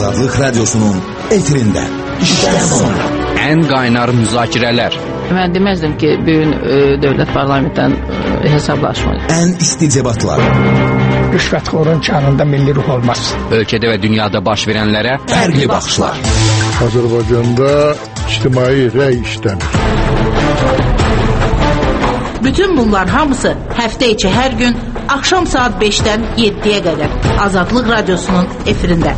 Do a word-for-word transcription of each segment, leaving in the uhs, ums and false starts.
Azadlıq Radyosu'nun efirində işdən sonra ən qaynar müzakirələr. Mən deməzdim ki, bugün e, dövlət parlamentdən e, hesablaşmayın. Ən isti debatlar. Rüşvətxorun kanında milli ruh olmaz. Ölkədə və dünyada baş verənlərə fərqli baxışlar. Azərbaycanda ictimai rəy işlənir. Bütün bunlar hamısı həftə içi hər gün axşam saat beşdən yeddiyə qədər Azadlıq Radyosu'nun efirində.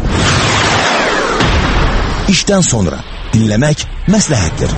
İşdən sonra dinləmək məsləhətdir.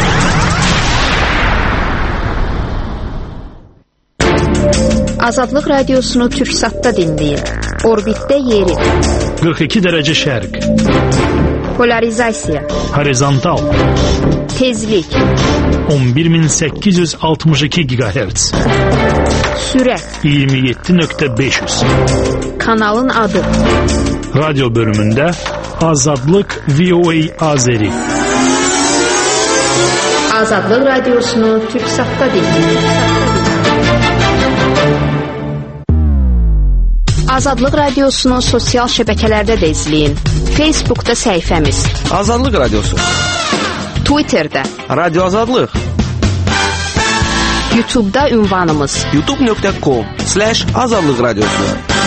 Azadlıq Radiosunu Türksat'ta dinləyin. Orbitdə yeri. qırx iki dərəcə şərq. Polarizasiya. Horizontal. Tezlik. on bir min səkkiz yüz altmış iki gigahertz. Sürət. iyirmi yeddi nöqtə beş yüz. Kanalın adı. Radyo bölümündə Azadlıq V O A Azeri. Azadlıq Radiosunu Türksat'ta dinləyin. Azadlıq Radiosunu sosial şəbəkələrdə də izləyin. Facebook'da səhifəmiz Azadlıq Radiosu, Twitter'da Radyo Azadlıq, YouTube'da ünvanımız youtube nöqtə com slash azadlıq radiosu.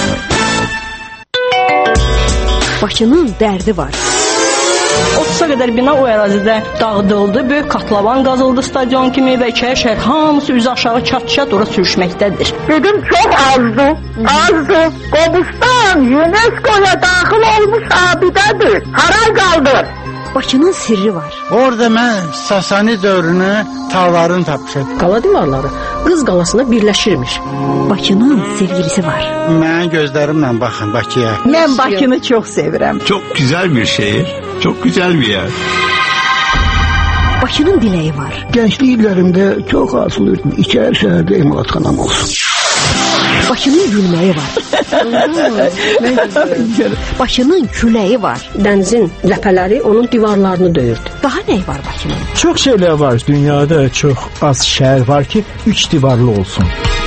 Bakının dərdi var. otuza qədər bina o ərazidə dağıdıldı, böyük katlavan qazıldı stadion kimi və ikəyə şəhər hamısı üzü aşağı çat-çat ora sürüşməkdədir. Dedim çox azdı, azdı. Qobustan UNESCO'ya daxil olmuş abidədir. Haray qaldı. Bakının sirri var. Orada mən Sasani dövrünü tağların tapmışam. Qala divarları Qız qalasına birləşirmiş. Bakının sevgilisi var. Mən gözlərimlə baxın Bakıya. Mən Bakını çox sevirəm. Çok güzel bir şehir, çok güzel bir yer. Bakının diləyi var. Gençlik illərimdə çox arzulayırdım. İçər şəhərdə emalatxanam olsun. Bakının gülməyi var. Bakının küləyi var. Dənizin ləpələri onun divarlarını döyürdü. Daha nə var Bakının? Çox şeylər var. Dünyada çox az şəhər var ki, üç divarlı olsun.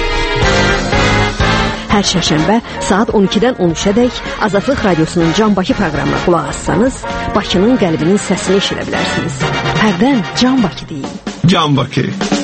Hər şərşənbə saat on ikidən on üçədək Azadlıq Radiosunun Can Bakı proqramına qulaq assanız, Bakının qəlbinin səsini eşidə bilərsiniz. Hərdən Can Bakı deyin. Can Bakı.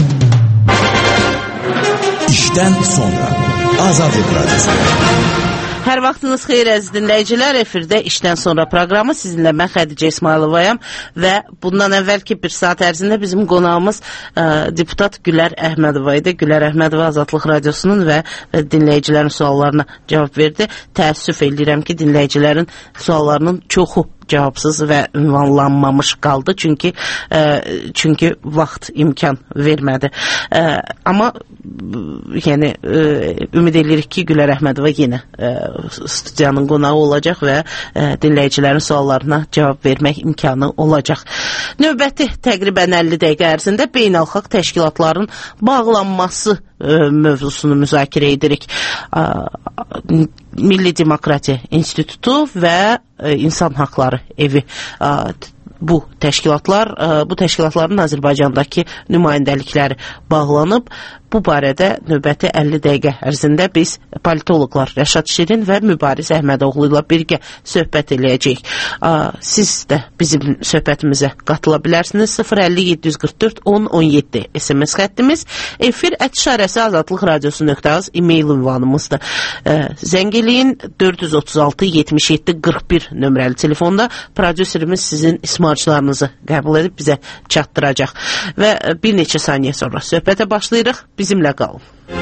İşdən sonra Azadlıq Radyosu. Hər vaxtınız xeyir əziz dinləyicilər, efirdə işdən sonra proqramı sizinlə mən Xədicə İsmayılovayam və bundan əvvəlki bir saat ərzində bizim qonağımız ə, deputat Gülər Əhmədova idi. Gülər Əhmədova Azadlıq Radiosunun və dinləyicilərin suallarına cavab verdi. Təəssüf edirəm ki, dinləyicilərin suallarının çoxu cavabsız və ünvanlanmamış qaldı. Çünki e, çünki vaxt imkan vermədi. E, amma yəni e, ümid edirik ki, Gülər Əhmədova yenə e, studiyanın qonağı olacaq və e, dinləyicilərin suallarına cavab vermək imkanı olacaq. Növbəti təqribən əlli dəqiqə ərzində beynəlxalq təşkilatların bağlanması e, mövzusunu müzakirə edirik. E, Milli Demokratiya İnstitutu və e, İnsan Haqları Evi e, bu təşkilatlar, e, bu təşkilatların Azərbaycandakı nümayəndəlikləri bağlanıb. Bu barədə növbəti əlli dəqiqə ərzində biz politoloqlar Rəşad Şirin və Mübariz Əhmədoğlu ilə birgə söhbət eləyəcəyik. Siz də bizim söhbətimizə qatıla bilərsiniz. sıfır əlli yeddi yüz qırx dörd on on yeddi S M S xəttimiz, efir ət işarəsi azadlıq radiosu nöqtə az e-mail ünvanımızdır. Zəng eləyin dörd yüz otuz altı yetmiş yeddi qırx bir nömrəli telefonda prodüserimiz sizin ismarçılarınızı qəbul edib bizə çatdıracaq. Və bir neçə saniyə sonra söhbətə başlayırıq. Bizimlə qalın.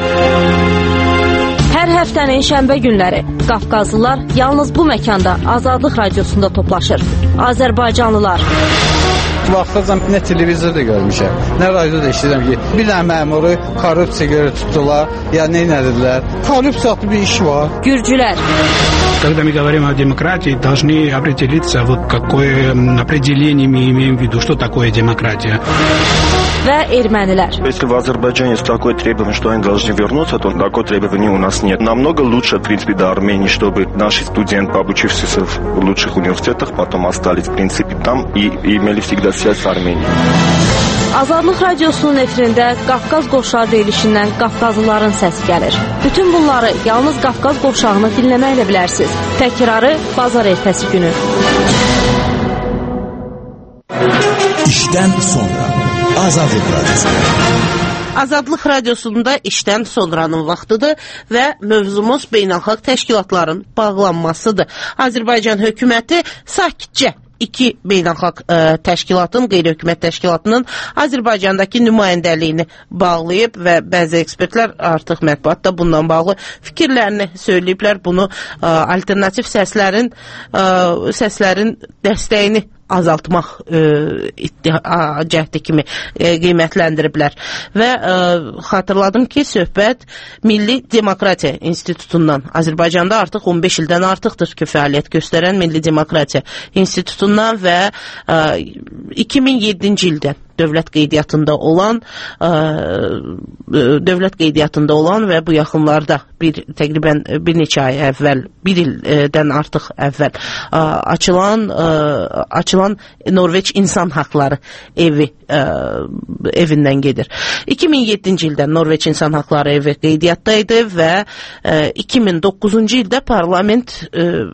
Hər həftənin şənbə günləri Qafqazlılar yalnız bu məkanda Azadlıq Radiosunda toplaşır. Azərbaycanlılar. Vaxtacan nə televizorda görmüşəm, nə radioda eşidirəm ki, bir dənə məmuru korrupsiya görə tutdular, ya nə edədilər. Korrupsiyalı bir iş var. Gürcülər. Когда мы говорим о демократии, должны определиться, вот какое определение мы имеем в виду, что такое демократия. Və ermənilər. Если в Азербайджане есть такое требование, что они должны вернуться, то такое требование у нас нет. Намного лучше, в принципе, до Армении, чтобы наши студенты, обучившиеся в лучших университетах, потом остались, в принципе, там и, и имели всегда связь с Арменией. Azadlıq Radiosunun efirində Qafqaz qovşağı deyilişindən Qafqazlıların səsi gəlir. Bütün bunları yalnız Qafqaz qovşağını dinləməklə bilərsiniz. Təkrarı bazar ertəsi günü. İşdən sonra Azadlıq Radyosu. Azadlıq Radiosunda işdən sonranın vaxtıdır və mövzumuz beynəlxalq təşkilatların bağlanmasıdır. Azərbaycan hökuməti sakitcə iki beynəlxalq ə, təşkilatın, qeyri-hökumət təşkilatının Azərbaycandakı nümayəndəliyini bağlayıb və bəzi ekspertlər artıq mətbuatda bundan bağlı fikirlərini söyləyiblər. Bunu ə, alternativ səslərin ə, səslərin dəstəyini azaltmaq e, iddia cəhdi kimi e, qiymətləndiriblər. Və e, xatırladım ki, söhbət Milli Demokratiya İnstitutundan, Azərbaycanda artıq on beş ildən artıqdır ki, fəaliyyət göstərən Milli Demokratiya İnstitutundan və e, iki min yeddinci ildə dövlət qeydiyyatında olan ə, dövlət qeydiyyatında olan və bu yaxınlarda bir təqribən bir neçə ay əvvəl, bir ildən artıq əvvəl ə, açılan ə, açılan Norveç İnsan Haqları evi ə, evindən gedir. iki min yeddinci ildə Norveç İnsan Haqları evi qeydiyyatdaydı və ə, iki min doqquzuncu ildə parlament ə,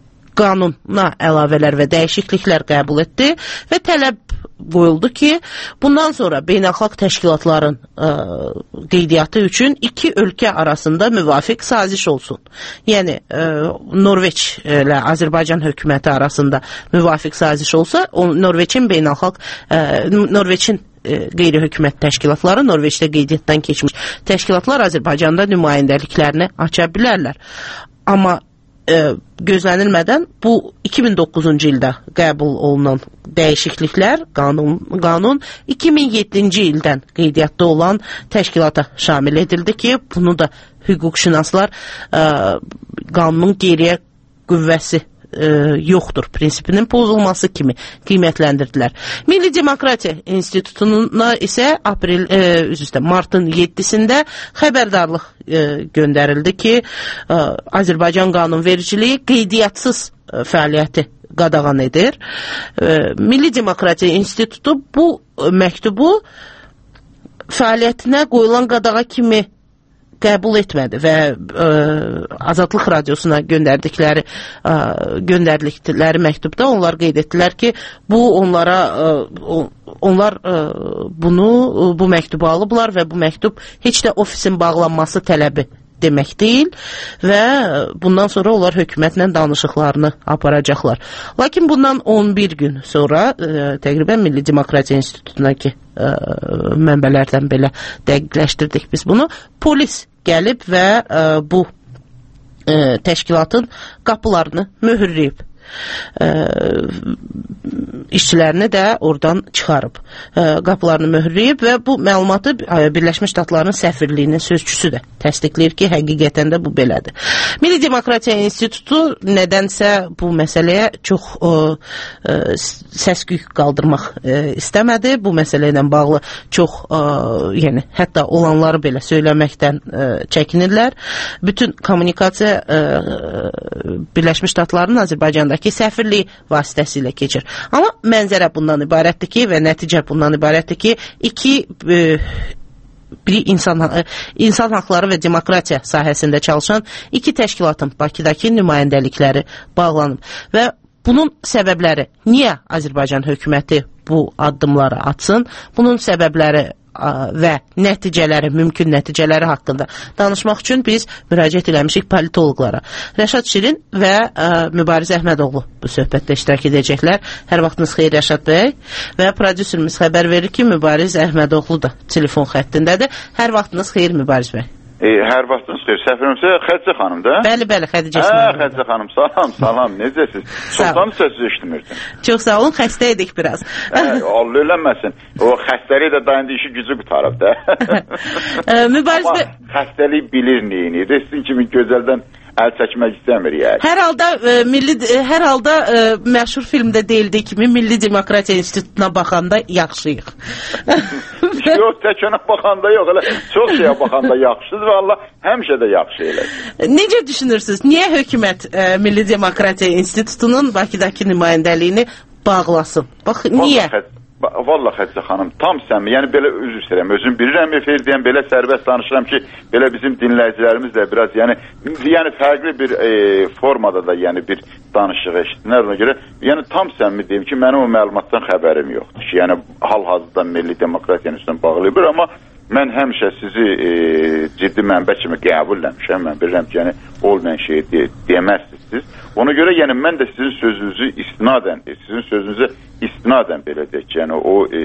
qanuna əlavələr və dəyişikliklər qəbul etdi və tələb qoyuldu ki, bundan sonra beynəlxalq təşkilatların ə, qeydiyyatı üçün iki ölkə arasında müvafiq saziş olsun. Yəni, ə, Norveç ilə Azərbaycan hökuməti arasında müvafiq saziş olsa, o, Norveçin beynəlxalq, ə, Norveçin qeyri-hökumət təşkilatları, Norveçdə qeydiyyatdan keçmiş təşkilatlar Azərbaycanda nümayəndəliklərini aça bilərlər. Amma ə, gözlənilmədən bu iki min doqquzuncu ildə qəbul olunan dəyişikliklər, qanun, qanun iki min yeddinci ildən qeydiyyatda olan təşkilata şamil edildi ki, bunu da hüquqşünaslar ə, qanunun geriyə qüvvəsi ə, yoxdur prinsipinin pozulması kimi qiymətləndirdilər. Milli Demokratiya İnstitutuna isə aprel, ə, üzrə martın yeddisində xəbərdarlıq ə, göndərildi ki, ə, Azərbaycan qanunvericiliyi qeydiyyatsız ə, fəaliyyəti qadağan edir. Ə, Milli Demokratiya İnstitutu bu ə, məktubu fəaliyyətinə qoyulan qadağa kimi qəbul etmədi və ə, Azadlıq Radiosuna göndərdikləri ə, göndərdikləri məktubda onlar qeyd etdilər ki, bu onlara ə, onlar ə, bunu bu məktubu alıblar və bu məktub heç də ofisin bağlanması tələbi demək deyil və bundan sonra onlar hökumətlə danışıqlarını aparacaqlar. Lakin bundan on bir gün sonra ə, təqribən Milli Demokratiya İnstitutuna ki ə, mənbələrdən belə dəqiqləşdirdik biz bunu, polis gəlib və ə, bu ə, təşkilatın qapılarını möhürləyib. Ə, işçilərini də oradan çıxarıb, ə, qapılarını möhürləyib və bu məlumatı ə, Birləşmiş Ştatların səfirliyinin sözçüsü də təsdiqləyir ki, həqiqətən də bu belədir. Milli Demokratiya İnstitutu nədənsə bu məsələyə çox ə, ə, səs-küy qaldırmaq ə, istəmədi. Bu məsələ ilə bağlı çox, ə, yəni hətta olanları belə söyləməkdən ə, çəkinirlər. Bütün kommunikasiya ə, Birləşmiş Ştatların Azərbaycanda ki, səfirlik vasitəsilə keçir. Amma mənzərə bundan ibarətdir ki və nəticə bundan ibarətdir ki, iki e, biri insan, insan haqları və demokratiya sahəsində çalışan iki təşkilatın Bakıdakı nümayəndəlikləri bağlanıb. Və bunun səbəbləri, niyə Azərbaycan hökuməti bu addımları atsın, bunun səbəbləri və nəticələri, mümkün nəticələri haqqında danışmaq üçün biz müraciət eləmişik politologlara. Rəşad Şirin və ə, Mübariz Əhmədoğlu bu söhbətdə iştirak edəcəklər. Hər vaxtınız xeyir Rəşad bəy və prodüserimiz xəbər verir ki, Mübariz Əhmədoğlu da telefon xəttindədir. Hər vaxtınız xeyir Mübariz bəy. E, hər vaxtınız xeyir. Səfirimsə Xədicə xanım da? Bəli, bəli, Xədicə xanım. Hə, Xədicə xanım, salam, salam, necəsiz? Sultanın səsiz eşitmirdim. Çox sağ olun, xəstə idik biraz. Hə, Allah eləməsin. O xəstəliyi də dayandı, işi gücü qutarıb da. Mübariz bəy. Amma xəstəliyi bilir neyini. Resin kimi gözəldən əl çəkmək istəmir yəni. Hər halda e, milli hər halda e, məşhur filmdə deyildiyi kimi Milli Demokratiya İnstitutuna baxanda yaxşıyıq. Yox, tək ona baxanda yox, elə çox şeyə baxanda yaxşıdır və Allah həmişə də yaxşı eləsin. Necə düşünürsünüz? Niyə hökumət e, Milli Demokratiya İnstitutunun Bakıdakı nümayəndəliyini bağlasın? Bax, niyə? Vallahi Xədicə xanım, tam səmimi, yəni belə üzr istəyirəm, özüm bilirəm, efir deyəm, belə sərbəst danışıram ki, belə bizim dinləyicilərimiz də biraz, yəni, yəni fərqli bir e, formada da, yəni bir danışıq eşitdilər ona görə, yəni tam səmimi deyim ki, mənim o məlumatdan xəbərim yoxdur ki, yəni hal-hazırda Milli Demokratiyanın üstündən bağlıdır, amma mən həmişə sizi e, ciddi mənbə kimi qəbul eləmişəm, mən bilirəm ki, yəni olmayan şeyi de deməzsiniz siz. Ona görə yəni mən də sizin sözünüzü istinadən, sizin sözünüzə istinadən belə deyək, yəni o e,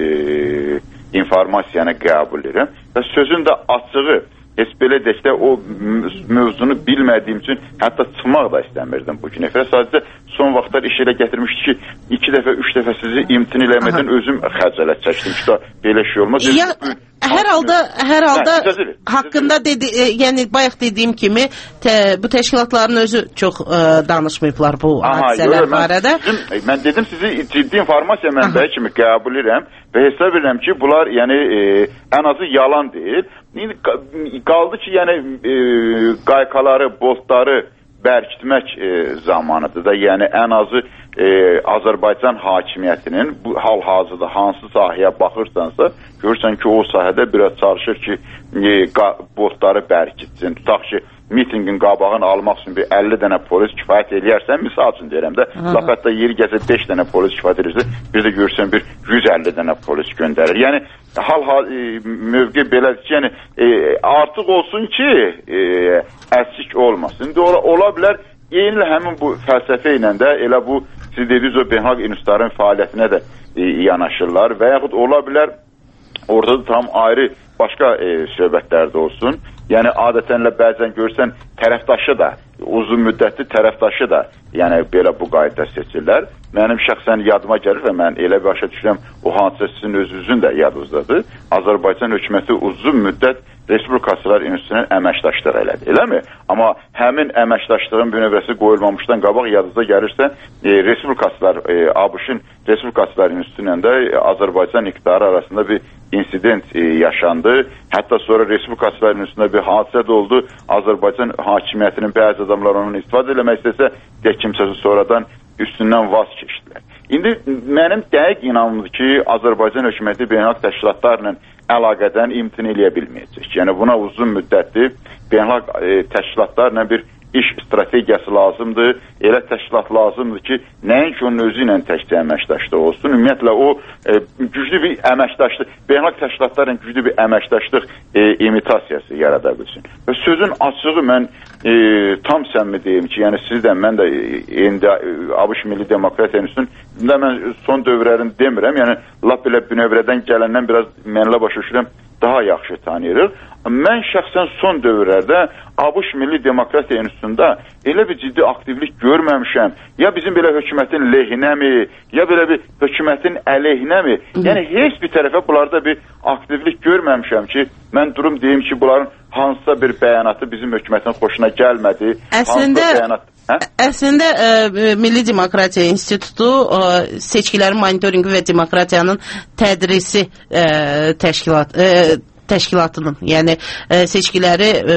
informasiyanı qəbul edirəm və sözün də açığı, heç belə deyək də o mövzunu bilmədiyim üçün hətta çıxmaq da istəmirdim bu gün. Efendim sadəcə son vaxtlar iş elə gətirmişdi ki, iki dəfə, üç dəfə sizi imtin eləmədən Aha. özüm xəcalət çəkdim ki, da belə şey olmaz. Ya, hər halda, hər halda hə, haqqında dedi, e, yəni bayaq dediyim kimi te, bu təşkilatların özü çox e, danışmayıblar bu hadisələr barədə. Mən, mən dedim sizi ciddi informasiya mənbəyi kimi qəbul edirəm və hesab edirəm ki, bunlar yəni e, ən azı yalan deyil. İndi qaldı ki, yəni e, qaykaları, boltları bərkitmək e, zamanıdır da, yəni ən azı e, Azərbaycan hakimiyyətinin bu hal-hazırda hansı sahəyə baxırsansa, görürsən ki, o sahədə biraz çalışır ki, e, boltları bərkitsin. Tutaq ki, mitingin qabağını almaq üçün bir əlli dənə polis kifayət eləyərsən, misal üçün deyirəm də, laf hətta yeri gəzə beş dənə polis kifayət eləyirsə, bir də görürsən bir yüz əlli dənə polis göndərir. Yəni, hal-hal e, mövqe belədir ki, yəni e, artıq olsun ki, e, əksik olmasın. İndi ola, ola bilər, eynilə həmin bu fəlsəfə ilə də elə bu, siz dediniz o beynəlxalq institutların fəaliyyətinə də e, yanaşırlar və yaxud ola bilər, orada da tam ayrı başqa e, söhbətlərdə olsun. Yəni adətənlə bəzən görsən tərəfdaşı da, uzun müddətli tərəfdaşı da, yəni belə bu qayda seçirlər. Mənim şəxsən yadıma gəlir və mən elə başa düşürəm, o hansısa sizin özünüzün də yadınızdadır. Azərbaycan hökuməti uzun müddət Respublikaçılar İnstitutunun əməkdaşlığı elədi, eləmi? Amma həmin əməkdaşlığın bünövrəsi qoyulmamışdan qabaq yadınıza gəlirsə, e, Respublikaçılar, e, ABŞ-ın Respublikaçılar İnstitutunun da e, Azərbaycan iqtidarı arasında bir insident e, yaşandı. Hətta sonra Respublikaçılar İnstitutunda bir hadisə də oldu. Azərbaycan hakimiyyətinin bəzi adamlar onun istifadə eləmək istəsə, de kimsəsi sonradan üstündən vaz keçdilər. İndi mənim dəqiq inanımdır ki, Azərbaycan hökuməti beynəlxalq təşkilatlarla əlaqədən imtin eləyə bilməyəcək. Yəni buna uzun müddətli beynəlxalq e, təşkilatlarla bir iş strategiyası lazımdır. Elə təşkilat lazımdır ki, nəinki onun özü ilə təkcə əməkdaşlıq olsun. Ümumiyyətlə o e, güclü bir əməkdaşlıq, beynəlxalq təşkilatlarla güclü bir əməkdaşlıq e, imitasiyası yarada bilsin. Və sözün açığı mən e, tam səmimi deyim ki, yəni siz də mən də indi ABŞ Milli Demokratiya İnstitutunun mən son dövrlərini demirəm, yəni lap belə bünövrədən gələndən biraz mənlə başa düşürəm, daha yaxşı tanıyırıq. Mən şəxsən son dövrlərdə ABŞ Milli Demokratiya İnstitutunda elə bir ciddi aktivlik görməmişəm. Ya bizim belə hökumətin lehinəmi, ya belə bir hökumətin əleyhinəmi? Yəni heç bir tərəfə bunlarda bir aktivlik görməmişəm ki, mən durum deyim ki, bunların hansısa bir bəyanatı bizim hökumətin xoşuna gəlmədi. Əslində bəyanat Hə? Əslində ə, Milli Demokratiya İnstitutu ə, seçkilərin monitorinqi və demokratiyanın tədrisi ə, təşkilat ə, təşkilatının, yəni ə, seçkiləri ə,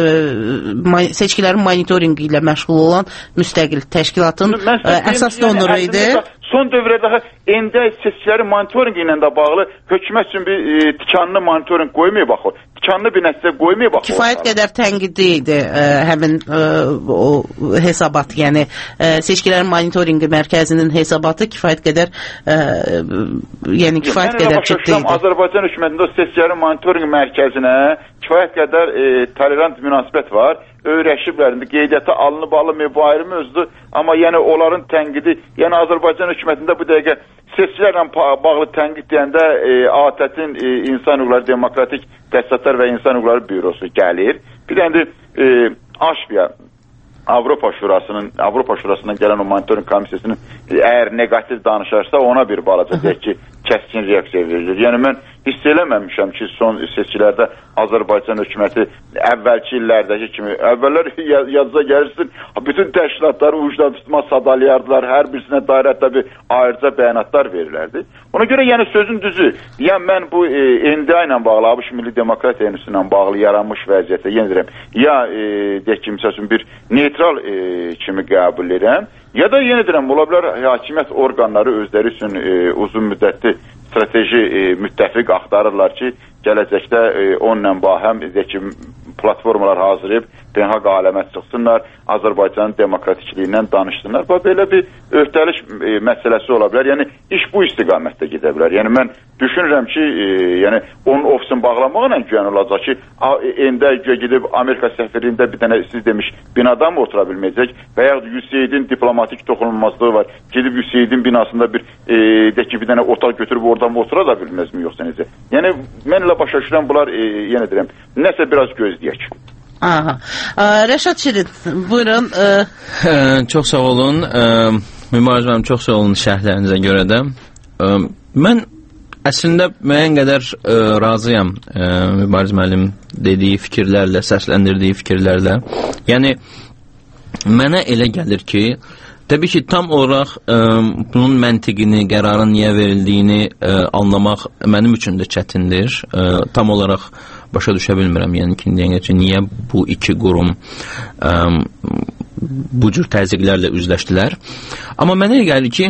ma seçkilərin monitorinqi ilə məşğul olan müstəqil təşkilatın ə, əsas donoru idi. Son dövrdə indi seçkilərin monitorinqi ilə də bağlı hökumət üçün bir e, tikanlı monitorinq qoymayıb baxır. Tikanlı bir nəticə qoymayıb baxır. Kifayət qədər tənqidi idi ə, həmin ə, o hesabat, yəni ə, seçkilərin monitorinqi mərkəzinin hesabatı kifayət qədər ə, yəni kifayət qədər ciddi idi. Azərbaycan hökumətində seçkilərin monitorinqi mərkəzinə kifayət qədər e, tolerant münasibət var. Öyrəşiblər, indi qeydiyyata alınıb alınmayıb bu ayrı mövzudur, amma yəni onların tənqidi, yəni Azərbaycan hökumətində bu dəqiqə seçkilərlə bağlı tənqid deyəndə e, A T Ə-in e, İnsan Hüquqları Demokratik Təsisatlar və İnsan Hüquqları Bürosu gəlir. Bir də indi e, AŞBİA Avropa Şurasının, Avropa Şurasından gələn o monitoring komissiyasının əgər negativ danışarsa ona bir balaca deyək ki, kəskin reaksiya verilir. Yəni mən hiss eləməmişəm ki, son seçkilərdə Azərbaycan hökuməti əvvəlki illərdəki kimi, əvvəllər yazıza gəlirsin, bütün təşkilatları ucdan tutma sadalayardılar, hər birisinə dair hətta bir ayrıca bəyanatlar verirlərdi. Ona görə yəni sözün düzü, yəni mən bu e, N D A ilə bağlı, ABŞ Milli Demokratiya İnstitutu ilə bağlı yaranmış vəziyyətə, yenə deyirəm, ya e, deyək ki, məsəl üçün bir neytral e, kimi qəbul edirəm, ya da yenə deyirəm, ola bilər hakimiyyət orqanları özləri üçün e, uzun müddətli strateji e, müttəfiq axtarırlar ki, gələcəkdə e, onunla bahəm ki, platformalar hazırlayıb beynəlxalq aləmə çıxsınlar, Azərbaycanın demokratikliyindən danışsınlar. Və belə bir öhdəlik e, məsələsi ola bilər. Yəni iş bu istiqamətdə gedə bilər. Yəni mən düşünürəm ki, e, yəni onun ofisini bağlamaqla güyan olacaq ki, endə gedib Amerika səfirliyində bir dənə siz demiş binada mı otura bilməyəcək və ya U S A I-din diplomatik toxunulmazlığı var. Gedib U S A I-din binasında bir e, də ki, bir dənə otaq götürüb oradan mı otura da bilməz mi yoxsa necə? Yəni mən elə başa düşürəm bunlar e, yenə deyirəm, nəsə biraz gözləyək. Aha. Rəşad Şirin, buyurun. Ə, çox sağ olun. Mübariz müəllim, çox sağ olun şərhlərinizə görə də. Ə, mən əslində müəyyən qədər ə, razıyam ə, Mübariz müəllim dediyi fikirlərlə, səsləndirdiyi fikirlərlə. Yəni, mənə elə gəlir ki, təbii ki, tam olaraq ə, bunun məntiqini, qərarın niyə verildiyini ə, anlamaq mənim üçün də çətindir. Ə, tam olaraq başa düşə bilmirəm, yəni ki, niyə bu iki qurum ə, bu cür təzyiqlərlə üzləşdilər. Amma mənə gəlir ki,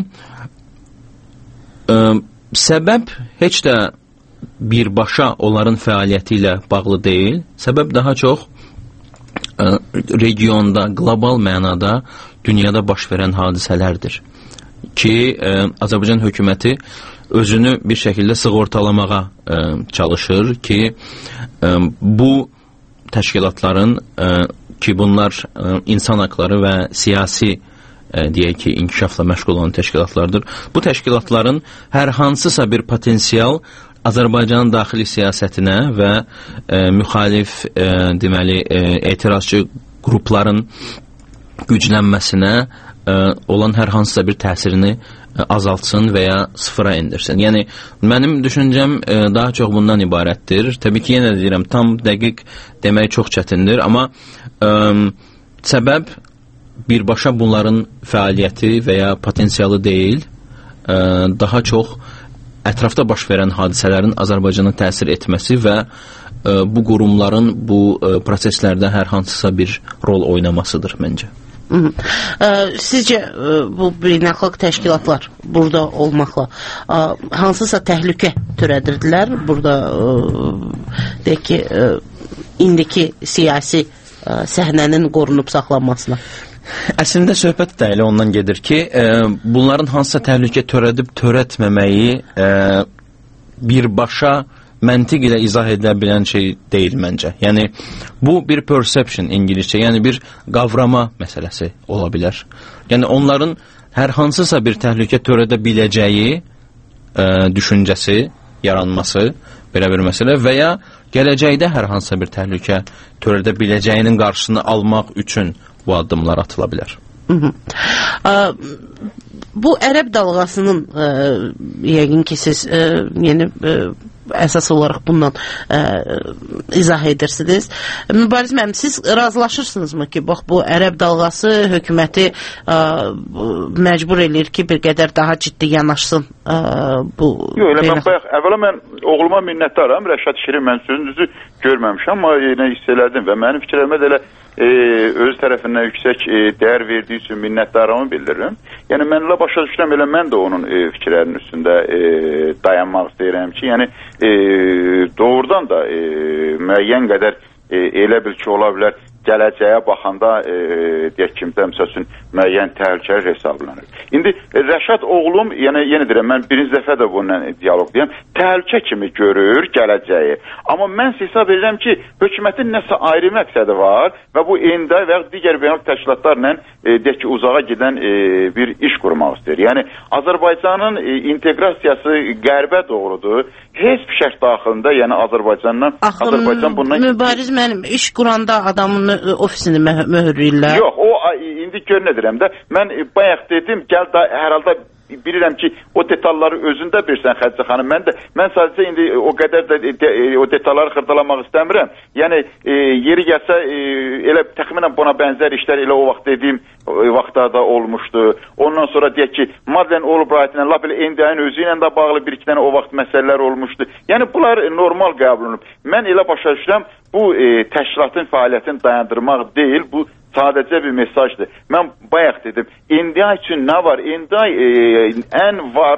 ə, səbəb heç də birbaşa onların fəaliyyəti ilə bağlı deyil, səbəb daha çox ə, regionda, qlobal mənada dünyada baş verən hadisələrdir ki, ə, Azərbaycan hökuməti özünü bir şəkildə sığortalamağa ə, çalışır ki, ə, bu təşkilatların ə, ki, bunlar ə, insan haqları və siyasi ə, deyək ki, inkişafla məşğul olan təşkilatlardır. Bu təşkilatların hər hansısa bir potensial Azərbaycanın daxili siyasətinə və ə, müxalif ə, deməli, ə, etirazçı qrupların güclənməsinə ə, olan hər hansısa bir təsirini azaltsın və ya sıfıra indirsin. Yəni, mənim düşüncəm e, daha çox bundan ibarətdir. Təbii ki, yenə deyirəm, tam dəqiq demək çox çətindir, amma e, səbəb birbaşa bunların fəaliyyəti və ya potensialı deyil, e, daha çox ətrafda baş verən hadisələrin Azərbaycana təsir etməsi və e, bu qurumların bu e, proseslərdə hər hansısa bir rol oynamasıdır məncə. Hı -hı. Ə, sizcə ə, bu beynəlxalq təşkilatlar burada olmaqla ə, hansısa təhlükə törədirdilər burada ə, deyək ki, ə, indiki siyasi ə, səhnənin qorunub saxlanmasına? Əslində söhbət də elə ondan gedir ki, ə, bunların hansısa təhlükə törədib törətməməyi ə, birbaşa məntiq ilə izah edilə bilən şey deyil məncə. Yəni, bu bir perception İngiliscə, yəni bir qavrama məsələsi ola bilər. Yəni, onların hər hansısa bir təhlükə törədə biləcəyi ə, düşüncəsi, yaranması, belə bir məsələ və ya gələcəkdə hər hansısa bir təhlükə törədə biləcəyinin qarşısını almaq üçün bu addımlar atıla bilər. Hı -hı. Ə, bu ərəb dalğasının ə, yəqin ki, siz ə, yeni ə, əsas olaraq bundan ə, izah edirsiniz. Mübariz müəllim, siz razılaşırsınızmı ki, bax, bu ərəb dalğası hökuməti ə, məcbur eləyir ki, bir qədər daha ciddi yanaşsın ə, bu... Yox, elə mən bayaq, əvvəla mən oğluma minnətdaram, Rəşad Şirin, mən sözünüzü görməmişəm, amma yenə hiss elədim və mənim fikirlərimə də elə e, öz tərəfindən yüksək e, dəyər verdiyi üçün minnətdarımı bildirirəm. Yəni, mən elə başa düşürəm, elə mən də onun e, fikirlərinin üstündə e, dayanmaq istəyirəm ki, yəni e, doğrudan da e, müəyyən qədər e, elə bil ki, ola bilər, gələcəyə baxanda e, deyək kimdə, məsəl üçün, müəyyən təhlükələr hesablanır. İndi e, Rəşad oğlum, yəni yenə deyirəm, mən birinci dəfə də bununla diyalog deyəm, təhlükə kimi görür gələcəyi. Amma mən hesab edirəm ki, hökumətin nəsə ayrı məqsədi var və bu endə və digər beynəlxalq təşkilatlarla e, deyək ki, uzağa gedən e, bir iş qurmaq istəyir. Yəni, Azərbaycanın e, inteqrasiyası qərbə doğrudur. Heç bir şərt daxilində, yəni Azərbaycandan, Axı, Azərbaycan bundan... Mübariz mənim, iş quranda adamın ofisini mö möhürləyirlər. Yox, o indi gör nə deyirəm də, mən bayaq dedim, gəl da hər halda bilirəm ki, o detalları özündə bilirsən Xədicə xanım, mən də, mən sadəcə indi o qədər də de, o detalları xırdalamaq istəmirəm. Yəni, e, yeri gəlsə, e, elə təxminən buna bənzər işlər elə o vaxt dediyim e, vaxtlarda olmuşdu. Ondan sonra deyək ki, Madeleine Albright-la, lap elə N D A-nın özü ilə də bağlı bir iki dənə o vaxt məsələlər olmuşdu. Yəni, bunlar normal qəbul olunub. Mən elə başa düşürəm, bu e, təşkilatın fəaliyyətini dayandırmaq deyil, bu sadəcə bir mesajdır. Mən bayaq dedim, N D A üçün nə var? N D A e, ən varlı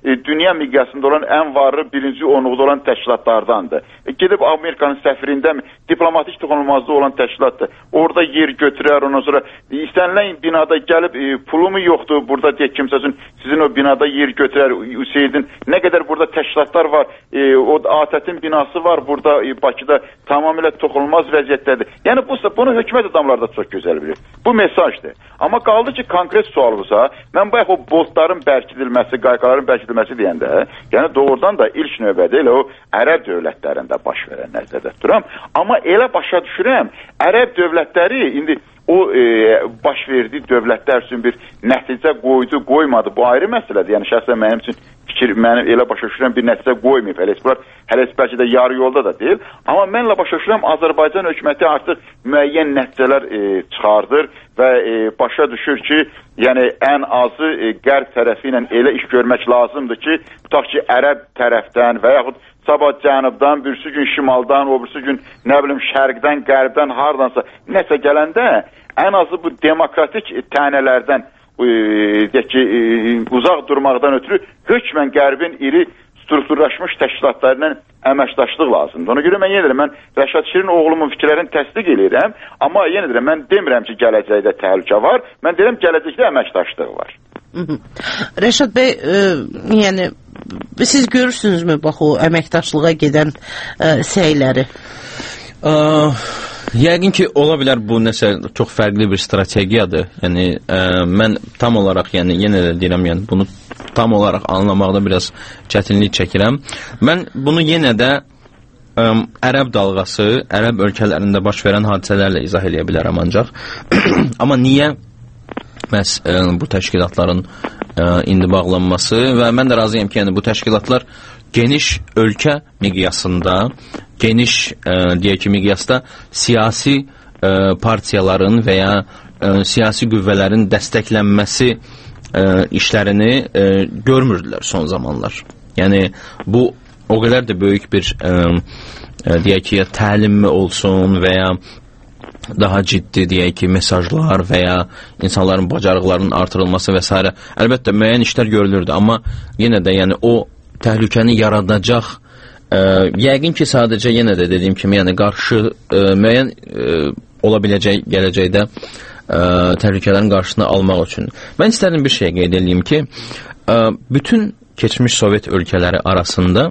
e, dünya miqyasında olan ən varlı birinci onluqda olan təşkilatlardandır. E, gedib Amerikanın səfirində diplomatik toxunulmazlığı olan təşkilatdır. Orada yer götürər, ondan sonra e, istənilən binada gəlib e, pulu mu yoxdur, burada deyək kimsə üçün sizin o binada yer götürər, Hüseydin. Nə qədər burada təşkilatlar var, e, o ATƏT-in binası var burada e, Bakıda tamamilə toxunulmaz vəziyyətdədir. Yəni bu, bunu hökumət adamları da çox gözəl bilir. Bu mesajdır. Amma qaldı ki, konkret sualımıza, mən bayaq o botların bərkidilməsi, qayqaların bərkidilməsi deyəndə, yəni doğrudan da ilk növbədə elə o ərəb dövlətlərində baş verən nəzərdə tuturam. Amma elə başa düşürəm, ərəb dövlətləri indi o e, baş verdiyi dövlətlər üçün bir nəticə qoydu, qoymadı. Bu ayrı məsələdir. Yəni şəxsən mənim üçün fikir, mənim elə başa düşürəm bir nəticə qoymayıb. Hələ bunlar hələ bəlkə də yarı yolda da deyil. Amma mənlə başa düşürəm Azərbaycan hökuməti artıq müəyyən nəticələr e, çıxardır və e, başa düşür ki, yəni ən azı e, qərb tərəfi ilə elə iş görmək lazımdır ki, tutaq ki, ərəb tərəfdən və yaxud sabah cənubdan, birisi gün şimaldan, o birisi gün nə bilim şərqdən, qərbdən, hardansa nəsə gələndə ən azı bu demokratik tənələrdən e, deyək ki, e, uzaq durmaqdan ötürü hökmən qərbin iri strukturlaşmış təşkilatlarından əməkdaşlıq lazımdır. Ona görə mən yenə deyirəm, mən Rəşad Şirin oğlumun fikirlərini təsdiq edirəm, amma yenə deyirəm, mən demirəm ki, gələcəkdə təhlükə var, mən deyirəm, gələcəkdə əməkdaşlıq var. Rəşad bəy, e, yəni siz görürsünüzmü bax o əməkdaşlığa gedən e, səyləri? Ə, yəqin ki, ola bilər bu nəsə çox fərqli bir strategiyadır. Yəni ə, mən tam olaraq, yəni yenə də deyirəm, yəni bunu tam olaraq anlamaqda biraz çətinlik çəkirəm. Mən bunu yenə də ə, ərəb dalğası, ərəb ölkələrində baş verən hadisələrlə izah edə bilərəm ancaq. Amma niyə məhz ə, bu təşkilatların ə, indi bağlanması və mən də razıyam ki, yəni bu təşkilatlar geniş ölkə miqyasında, geniş ə, deyək ki, miqyasda siyasi ə, partiyaların və ya ə, siyasi qüvvələrin dəstəklənməsi ə, işlərini ə, görmürdülər son zamanlar. Yəni bu o qədər də böyük bir ə, ə, deyək ki, ya təlimmi olsun və ya daha ciddi deyək ki, mesajlar və ya insanların bacarıqlarının artırılması və s. Əlbəttə müəyyən işlər görülürdü, amma yenə də yəni o təhlükəni yaradacaq ə, yəqin ki, sadəcə yenə də dediyim kimi, yəni qarşı ə, müəyyən ə, ola biləcək gələcəkdə ə, təhlükələrin qarşısını almaq üçün. Mən istərdim bir şey qeyd edeyim ki, ə, bütün keçmiş Sovet ölkələri arasında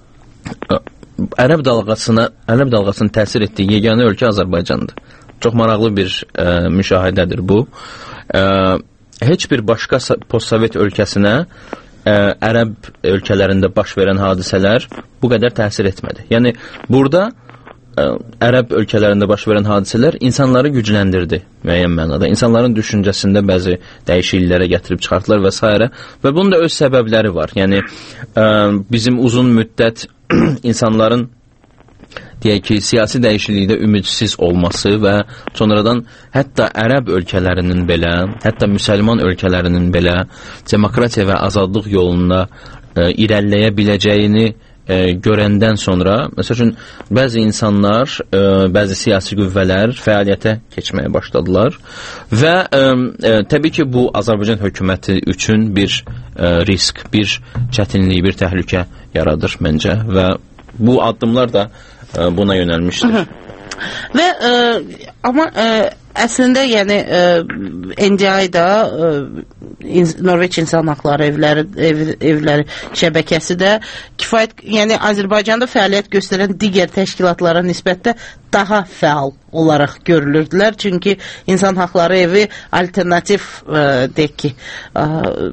ə, ərəb dalğasına, ərəb dalğasının təsir etdiyi yeganə ölkə Azərbaycandır. Çox maraqlı bir ə, müşahidədir bu. Ə, heç bir başqa postsovet ölkəsinə ə, ərəb ölkələrində baş verən hadisələr bu qədər təsir etmədi. Yəni burada ə, ərəb ölkələrində baş verən hadisələr insanları gücləndirdi müəyyən mənada. İnsanların düşüncəsində bəzi dəyişikliklərə gətirib çıxartdılar və s. Və bunun da öz səbəbləri var. Yəni ə, bizim uzun müddət insanların deyək ki, siyasi dəyişiklikdə ümidsiz olması və sonradan hətta ərəb ölkələrinin belə, hətta müsəlman ölkələrinin belə demokratiya və azadlıq yolunda e, irəliləyə biləcəyini e, görəndən sonra, məsəl üçün, bəzi insanlar, e, bəzi siyasi qüvvələr fəaliyyətə keçməyə başladılar və e, e, təbii ki, bu Azərbaycan hökuməti üçün bir e, risk, bir çətinlik, bir təhlükə yaradır məncə və bu addımlar da buna yönəlmişdir. Və ə, amma ə, əslində yəni ə, N D I-da ə, Norveç İnsan Haqları evləri, ev, evləri şəbəkəsi də kifayət, yəni Azərbaycanda fəaliyyət göstərən digər təşkilatlara nisbətdə daha fəal olaraq görülürdülər. Çünki İnsan Haqları evi alternativ ə, deyək ki, ə,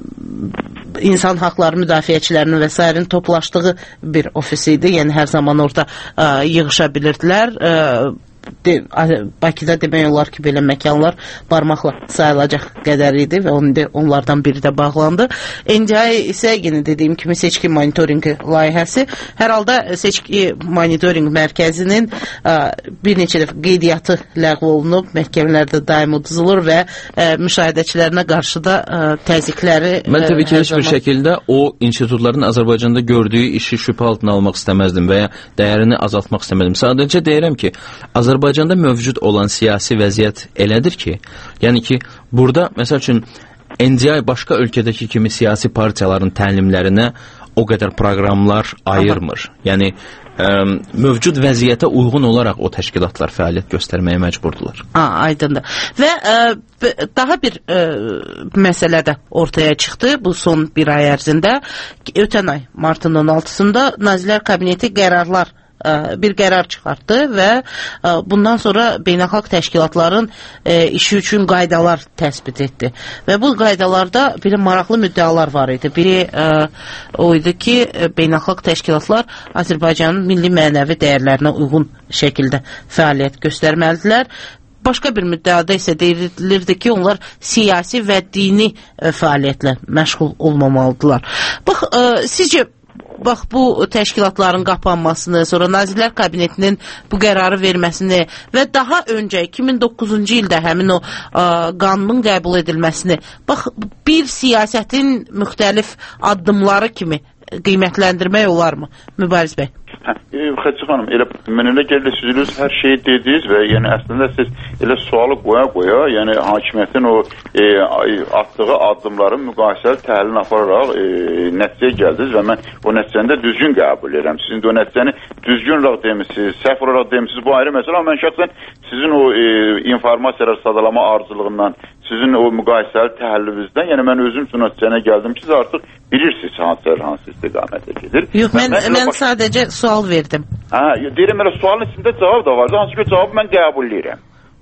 insan haqları müdafiəçilərinin və s. toplaşdığı bir ofis idi. Yəni hər zaman orada ə, yığışa bilirdilər. Ə, De, Bakıda demək olar ki, belə məkanlar barmaqla sayılacaq qədər idi və onlardan biri də bağlandı. N D I isə yenə dediyim kimi seçki monitoringi layihəsi. Hər halda seçki monitoring mərkəzinin ə, bir neçə dəfə qeydiyyatı ləğv olunub, məhkəmələrdə daim uduzulur və ə, müşahidəçilərinə qarşı da ə, təzyiqləri... Mən təbii ki, heç bir şəkildə o institutların Azərbaycanda gördüyü işi şübhə altına almaq istəməzdim və ya dəyərini azaltmaq istəməzdim. Sadəcə deyirəm ki, Azərbaycanda mövcud olan siyasi vəziyyət elədir ki, yəni ki, burada, məsəl üçün, N D I başqa ölkədəki kimi siyasi partiyaların təlimlərinə o qədər proqramlar ayırmır. Yəni ə, mövcud vəziyyətə uyğun olaraq o təşkilatlar fəaliyyət göstərməyə məcburdular. Ha, aydındır. Və ə, daha bir ə, məsələ də ortaya çıxdı bu son bir ay ərzində. Ötən ay martın on altısında Nazirlər Kabineti qərarlar bir qərar çıxartdı və bundan sonra beynəlxalq təşkilatların işi üçün qaydalar təsbit etdi. Və bu qaydalarda bir maraqlı müddəalar var idi. Biri o idi ki, beynəlxalq təşkilatlar Azərbaycanın milli mənəvi dəyərlərinə uyğun şəkildə fəaliyyət göstərməlidirlər. Başqa bir müddəada isə deyilirdi ki, onlar siyasi və dini fəaliyyətlə məşğul olmamalıdırlar. Bax, sizcə Bax, bu təşkilatların qapanmasını, sonra Nazirlər Kabinetinin bu qərarı verməsini və daha öncə iki min doqquzuncu ildə həmin o ə, qanunun qəbul edilməsini, bax, bir siyasətin müxtəlif addımları kimi qiymətləndirmək olarmı? Mübariz bəy. Hə, Xədicə xanım, elə mən elə gəldi siziniz hər şeyi dediniz və yəni əslində siz elə sualı qoya-qoya, yəni hakimiyyətin o e, atdığı addımların müqayisəli təhlilini apararaq e, nəticəyə gəldiniz və mən o nəticəni də düzgün qəbul edirəm. Sizin də o nəticəni düzgün olaraq demişsiniz, səhv olaraq demişsiniz, bu ayrı məsələ, amma mən şəxsən sizin o e, informasiyalar sadalama arzulığından, sizin o müqayisəli təhlilinizdən, yəni mən özüm üçün nəticəyə gəldim ki, siz artıq bilirsiniz hansılar hansı istiqamətə gedir. Yox, mən, mən, mən baş... sadəcə sual verdim. Hə, deyirəm, elə sualın içində cavab da var. Hansı ki, cavabı mən qəbul edirəm.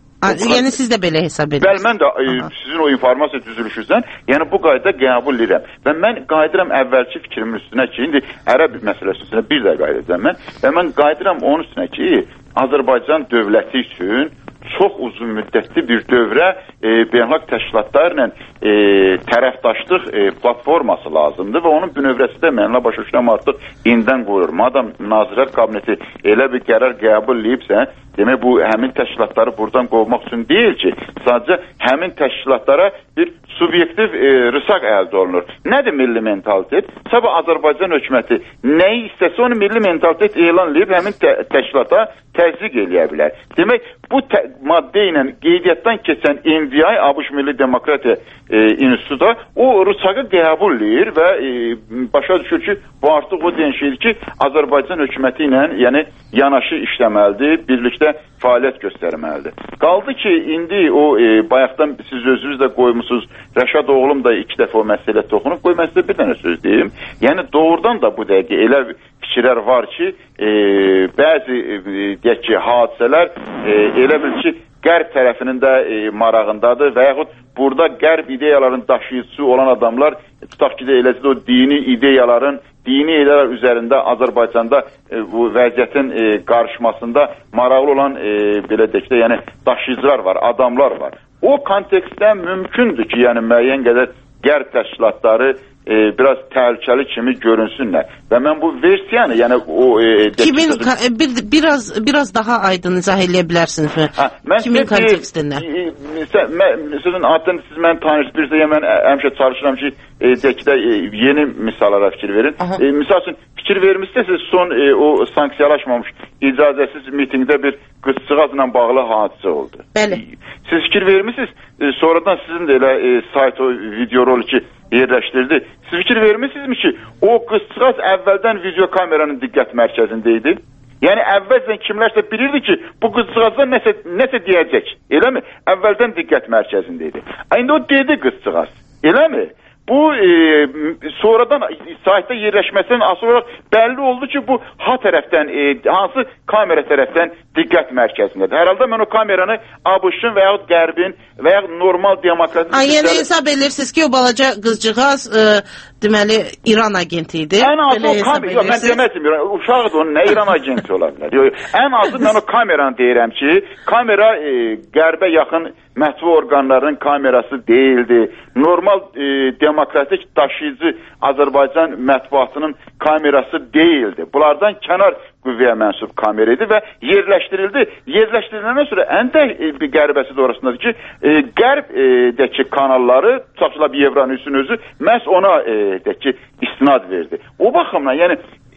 Yəni siz də belə hesab edirsiniz. Bəli, mən də e, sizin o informasiya düzülüşünüzdən, yəni bu qayda qəbul edirəm. Və mən qayıdıram əvvəlki fikrimin üstünə ki, indi ərəb məsələsi üstünə bir də qayıdacağım mən. Və mən qayıdıram onun üstünə ki, Azərbaycan dövləti üçün çox uzun müddətli bir dövrə e, beynəlxalq təşkilatlarla e, tərəfdaşlıq e, platforması lazımdır və onun bünövrəsi də mənlə başa düşürəm artıq indən qoyulur. Madam Nazirlər Kabineti elə bir qərar qəbul edibsə, demək bu həmin təşkilatları buradan qovmaq üçün deyil ki, sadəcə həmin təşkilatlara bir subyektiv e, rısaq əldə olunur. Nədir milli mentalitet? Sabah Azərbaycan hökuməti nəyi istəsə onu milli mentalitet elan edib həmin tə təşkilata təzyiq eləyə bilər. Demək, bu maddə ilə qeydiyyatdan keçən N D I, ABŞ Milli Demokratiya e, İnstitutu o rısağı qəbul edir və e, başa düşür ki, bu artıq o deyən şeydir ki, Azərbaycan hökuməti ilə yəni yanaşı işləməlidir, birlikdə fəaliyyət göstərməlidir. Qaldı ki, indi o e, bayaqdan siz özünüz də qoymusunuz, Rəşad oğlum da iki dəfə o məsələ toxunub, qoy mən sizə bir dənə söz deyim. Yəni doğrudan da bu dəqiqə elə fikirlər var ki, e, bəzi e, deyək ki, hadisələr e, elə bil ki, qərb tərəfinin də e, marağındadır və yaxud burada qərb ideyaların daşıyıcısı olan adamlar, tutaq ki, də eləcə də o dini ideyaların, dini ideyalar üzərində Azərbaycanda e, bu vəziyyətin e, qarışmasında maraqlı olan e, belə deyək də, yəni daşıyıcılar var, adamlar var. O kontekstdə mümkündür ki, yəni müəyyən qədər qərb təşkilatları e, biraz təhlükəli kimi görünsünlər. Və mən bu versiyanı, yəni o e, kimin bir, biraz biraz daha aydın izah edə bilərsiniz mi? Hə, mən kimin kontekstində? E, e, sizin adın siz mən tanışırsınız, bir mən həmişə çalışıram ki, e, deyək də e, yeni misallara fikir verin. E, misal üçün fikir vermişsiniz, son e, o sanksiyalaşmamış icazəsiz mitingdə bir qızcığazla bağlı hadisə oldu. Bəli. Siz fikir vermişsiniz, e, sonradan sizin də elə e, sayt o video rol ki yerləşdirdi. Siz fikir vermişsinizmi ki, o qızcığaz əvvəldən video kameranın diqqət mərkəzində idi? Yəni əvvəldən kimlərsə bilirdi ki, bu qızcığazdan nəsə, nəsə deyəcək, eləmi? Əvvəldən diqqət mərkəzində idi. İndi o dedi qızcığaz, eləmi? Bu e, sonradan saytda yerləşməsindən asıl olaraq bəlli oldu ki, bu ha tərəfdən, e, hansı kamera tərəfdən diqqət mərkəzindədir. Hər halda mən o kameranı ABŞ-ın və yaxud Qərbin və yaxud normal demokratik... Ay, yəni hesab edirsiniz ki, o balaca qızcığaz e, deməli İran agenti idi. Ən azı o kamera, yox, mən demədim, uşaqdır onun, nə İran agenti ola bilər? Yox, ən azı mən o kameranı deyirəm ki, kamera e, Qərbə yaxın mətbu orqanların kamerası deyildi. Normal e, demokratik daşıyıcı Azərbaycan mətbuatının kamerası deyildi. Bunlardan kənar qüvvəyə mənsub kamera idi və yerləşdirildi. Yerləşdiriləndən sonra ən də e, bir qəribəsi də orasındadır ki, e, Qərbdəki kanalları, tutaq ki, Evronewsun özü məhz ona e, ki, istinad verdi. O baxımdan, yəni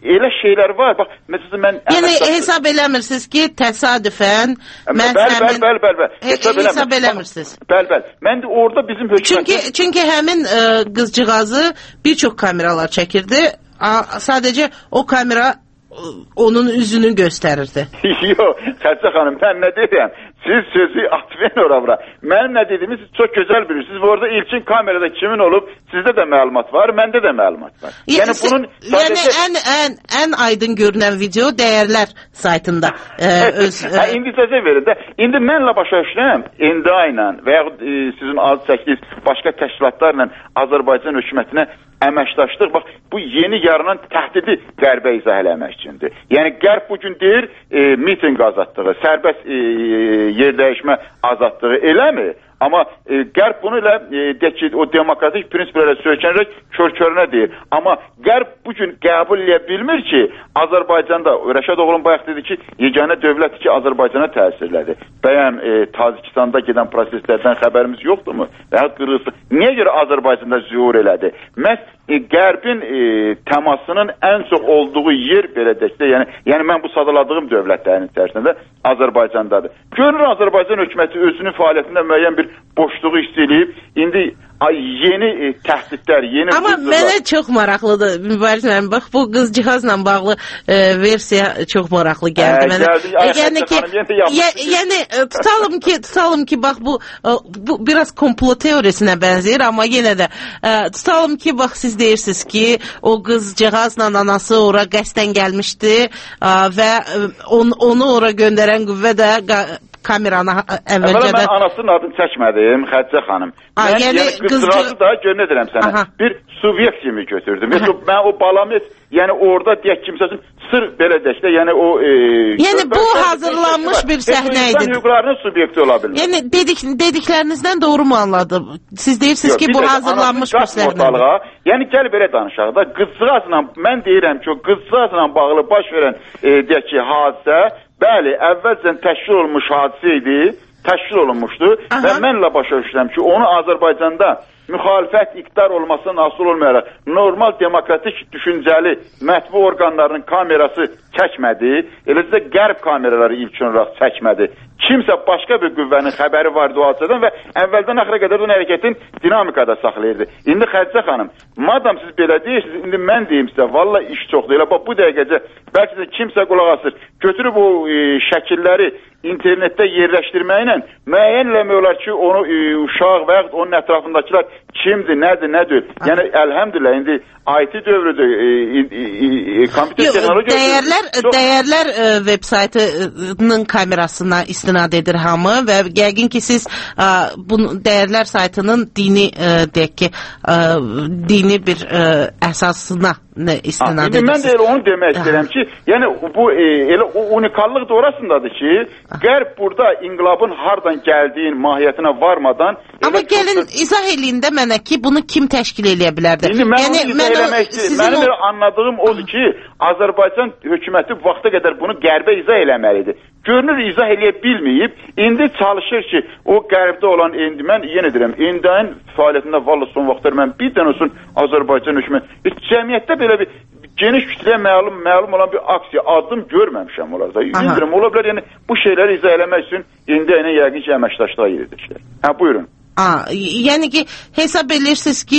elə şeylər var. Bax, məsələn mən yəni hesab eləmirsiniz ki, təsadüfən mən bəli, həmin bəli, bəli, bəli. Hesab, hesab eləmirsiniz. Bəli, bəli. Mən də orada bizim hökumət Çünki çünki həmin ə, qızcığazı bir çox kameralar çəkirdi. A, sadəcə o kamera ə, onun üzünü göstərirdi. Yox, Xədicə xanım, mən nə deyirəm? Siz sözü atmayın ora-bura. Mənim nə dediyimi siz çox gözəl bilirsiniz. Bu arada ilkin kamerada kimin olub, sizdə də məlumat var, məndə də məlumat var. Yəni, yəni bunun sadəcə... yəni ən ən ən aydın görünən video dəyərlər saytında e, öz e... hə, indi icazə verin də. İndi mənlə başa düşürəm, N D A ilə və yaxud e, sizin adı çəkdiyiniz başqa təşkilatlarla Azərbaycan hökumətinə əməkdaşlıq, bax, bu yeni yaranan təhdidi Qərbə izah eləmək üçündür. Yəni, Qərb bugün deyir, e, miting azadlığı, sərbəst e, yerdəyişmə azadlığı eləmir. Amma e, Qərb bunu ilə e, de ki, o demokratik prinsiplərə söykənərək kör-körünə deyir. Amma Qərb bugün qəbul edə bilmir ki, Azərbaycanda, Rəşad oğlum bayaq dedi ki, yeganə dövlət ki, Azərbaycana təsirlədi. Bəyən e, Tacikistanda gedən proseslərdən xəbərimiz yoxdurmu? Və ya qırılsın. Niyə görə Azərbaycanda zühur elədi? Məhz e, Qərbin e, təmasının ən çox olduğu yer belə deyək, yəni, yəni mən bu sadaladığım dövlətlərin içərisində Azərbaycandadır. Görünür Azərbaycan hökuməti özünün fəaliyyətində müəyyən bir boşluğu hiss eləyib. İndi ay, yeni e, təhdidlər, yeni... Amma mənə çox maraqlıdır, Mübariz müəllim. Bax, bu qızcığazla bağlı e, versiya çox maraqlı gəldi mənə. E, yəni ki, yəni tutalım ki, tutalım ki, bax, bu, bu biraz komplo teorisinə bənzəyir, amma yenə də e, tutalım ki, bax, siz deyirsiniz ki, o qızcığazla anası ora qəsdən gəlmişdi e, və on, onu ora göndərən qüvvə də kameranı əvvəlcədən... Mən anasının adını çəkmədim, Xədicə xanım. A, mən yəni, yəni qızcığazı da görün edirəm sənə. Aha. Bir subyekt kimi götürdüm. Mesela mən o balamı, yəni orada deyək kimsəsin, sır belə deyək də, yəni o... E, yəni bu hazırlanmış bir səhnə idi. İnsan hüquqlarının subyekti ola bilir. Yəni dedik, dediklərinizdən doğru mu anladım? Siz deyirsiniz ki, bu hazırlanmış bir səhnə. Yəni gəl belə danışaq da, qızcığazla, mən deyirəm ki, o qızcığazla bağlı baş verən, e, deyək ki, hadisə, bəli, əvvəlcən təşkil olunmuş hadisə idi, təşkil olunmuşdu. Aha. Və mənlə başa düşürəm ki, onu Azərbaycanda müxalifət iqtidar olmasından asıl olmayaraq normal demokratik düşüncəli mətbu orqanlarının kamerası çəkmədi, eləcə Qərb kameraları ilkin olaraq çəkmədi. Kimsə başqa bir qüvvənin xəbəri vardı o hadisədən və əvvəldən axıra qədər onun hərəkətin dinamikada saxlayırdı. İndi Xədicə xanım, madam siz belə deyirsiniz, indi mən deyim sizə, valla iş çoxdur. Elə bax, bu dəqiqəcə bəlkə də kimsə qulaq asır, götürüb o e, şəkilləri internetdə yerləşdirməklə müəyyən eləmək olar ki, onu e, uşaq və yaxud onun ətrafındakılar kimdir, nədir, nədir? Yəni, əlhəmdülillah, indi I T dövrüdür, e, e, e, kompüter texnologiya... Dəyərlər, so dəyərlər e, web saytının kamerasına istinad edir hamı və yəqin ki, siz e, bu dəyərlər saytının dini, e, deyək ki, e, dini bir e, əsasına istinad edirsiniz. Mən də elə onu demək istəyirəm ki, yəni bu e, elə o unikallıq da orasındadır ki, Qərb burada inqilabın hardan gəldiyin mahiyyətinə varmadan... Amma gəlin, çox... izah eləyin də mənə ki, bunu kim təşkil eləyə bilərdi? İndi mən yəni, onu izah mən eləmək istəyirəm. Mənim o... anladığım odur ki, Azərbaycan hökuməti bu vaxta qədər bunu Qərbə izah eləməlidir. Görünür, izah eləyə bilməyib, indi çalışır ki, o Qərbdə olan, indi mən yenə deyirəm, N D A-nın fəaliyyətində valla son vaxtlar mən bir dənə olsun Azərbaycan hökuməti, cəmiyyətdə belə bir geniş kütləyə məlum, məlum olan bir aksiya, adım görməmişəm onlarda. Bildirəm, ola bilər, yəni bu şeyləri izah eləmək üçün N D A ilə yəqin ki, əməkdaşlığa yeridir. Hə, buyurun. Aa, yəni ki, hesab edirsiniz ki,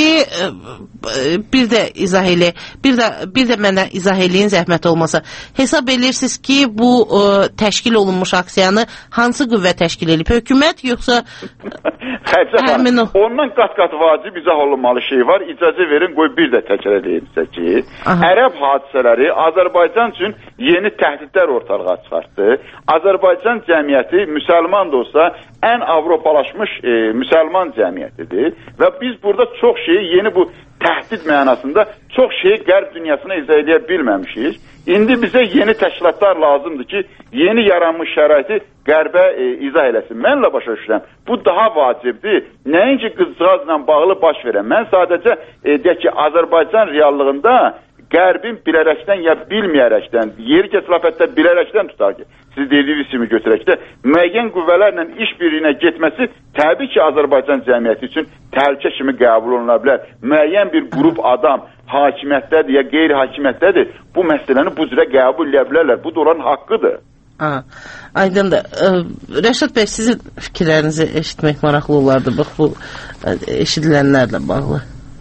bir də izah elə, bir də, bir də mənə izah eləyin zəhmət olmasa, hesab edirsiniz ki, bu ə, təşkil olunmuş aksiyanı hansı qüvvə təşkil edib? Hökumət yoxsa... Xədicə xanım, ondan qat-qat vacib izah olunmalı şey var. İcazə verin, qoy bir də təkrar edilsə ki, aha, ərəb hadisələri Azərbaycan üçün yeni təhdidlər ortalığa çıxartdı. Azərbaycan cəmiyyəti müsəlman da olsa ən avropalaşmış e, müsəlman cəmiyyətidir və biz burada çox şeyi yeni bu təhdid mənasında çox şeyi Qərb dünyasına izah edə bilməmişik. İndi bizə yeni təşkilatlar lazımdır ki, yeni yaranmış şəraiti Qərbə e, izah eləsin. Mənlə başa düşürəm. Bu daha vacibdir. Nəinki qızcığazla bağlı baş verən. Mən sadəcə e, deyək ki, Azərbaycan reallığında Qərbin bilərəkdən ya bilməyərəkdən, yeri kəsilafətdə bilərəkdən tutar ki, siz dediyiniz kimi götürək də, müəyyən qüvvələrlə iş birliyinə getməsi təbii ki, Azərbaycan cəmiyyəti üçün təhlükə kimi qəbul oluna bilər. Müəyyən bir qrup adam hakimiyyətdədir ya qeyri-hakimiyyətdədir, bu məsələni bu cürə qəbul edə bilərlər. Bu da onların haqqıdır. Ha, aydındır. Rəşad bəy, sizin fikirlərinizi eşitmək maraqlı olardı, bax bu eşidilənlərlə bağlı.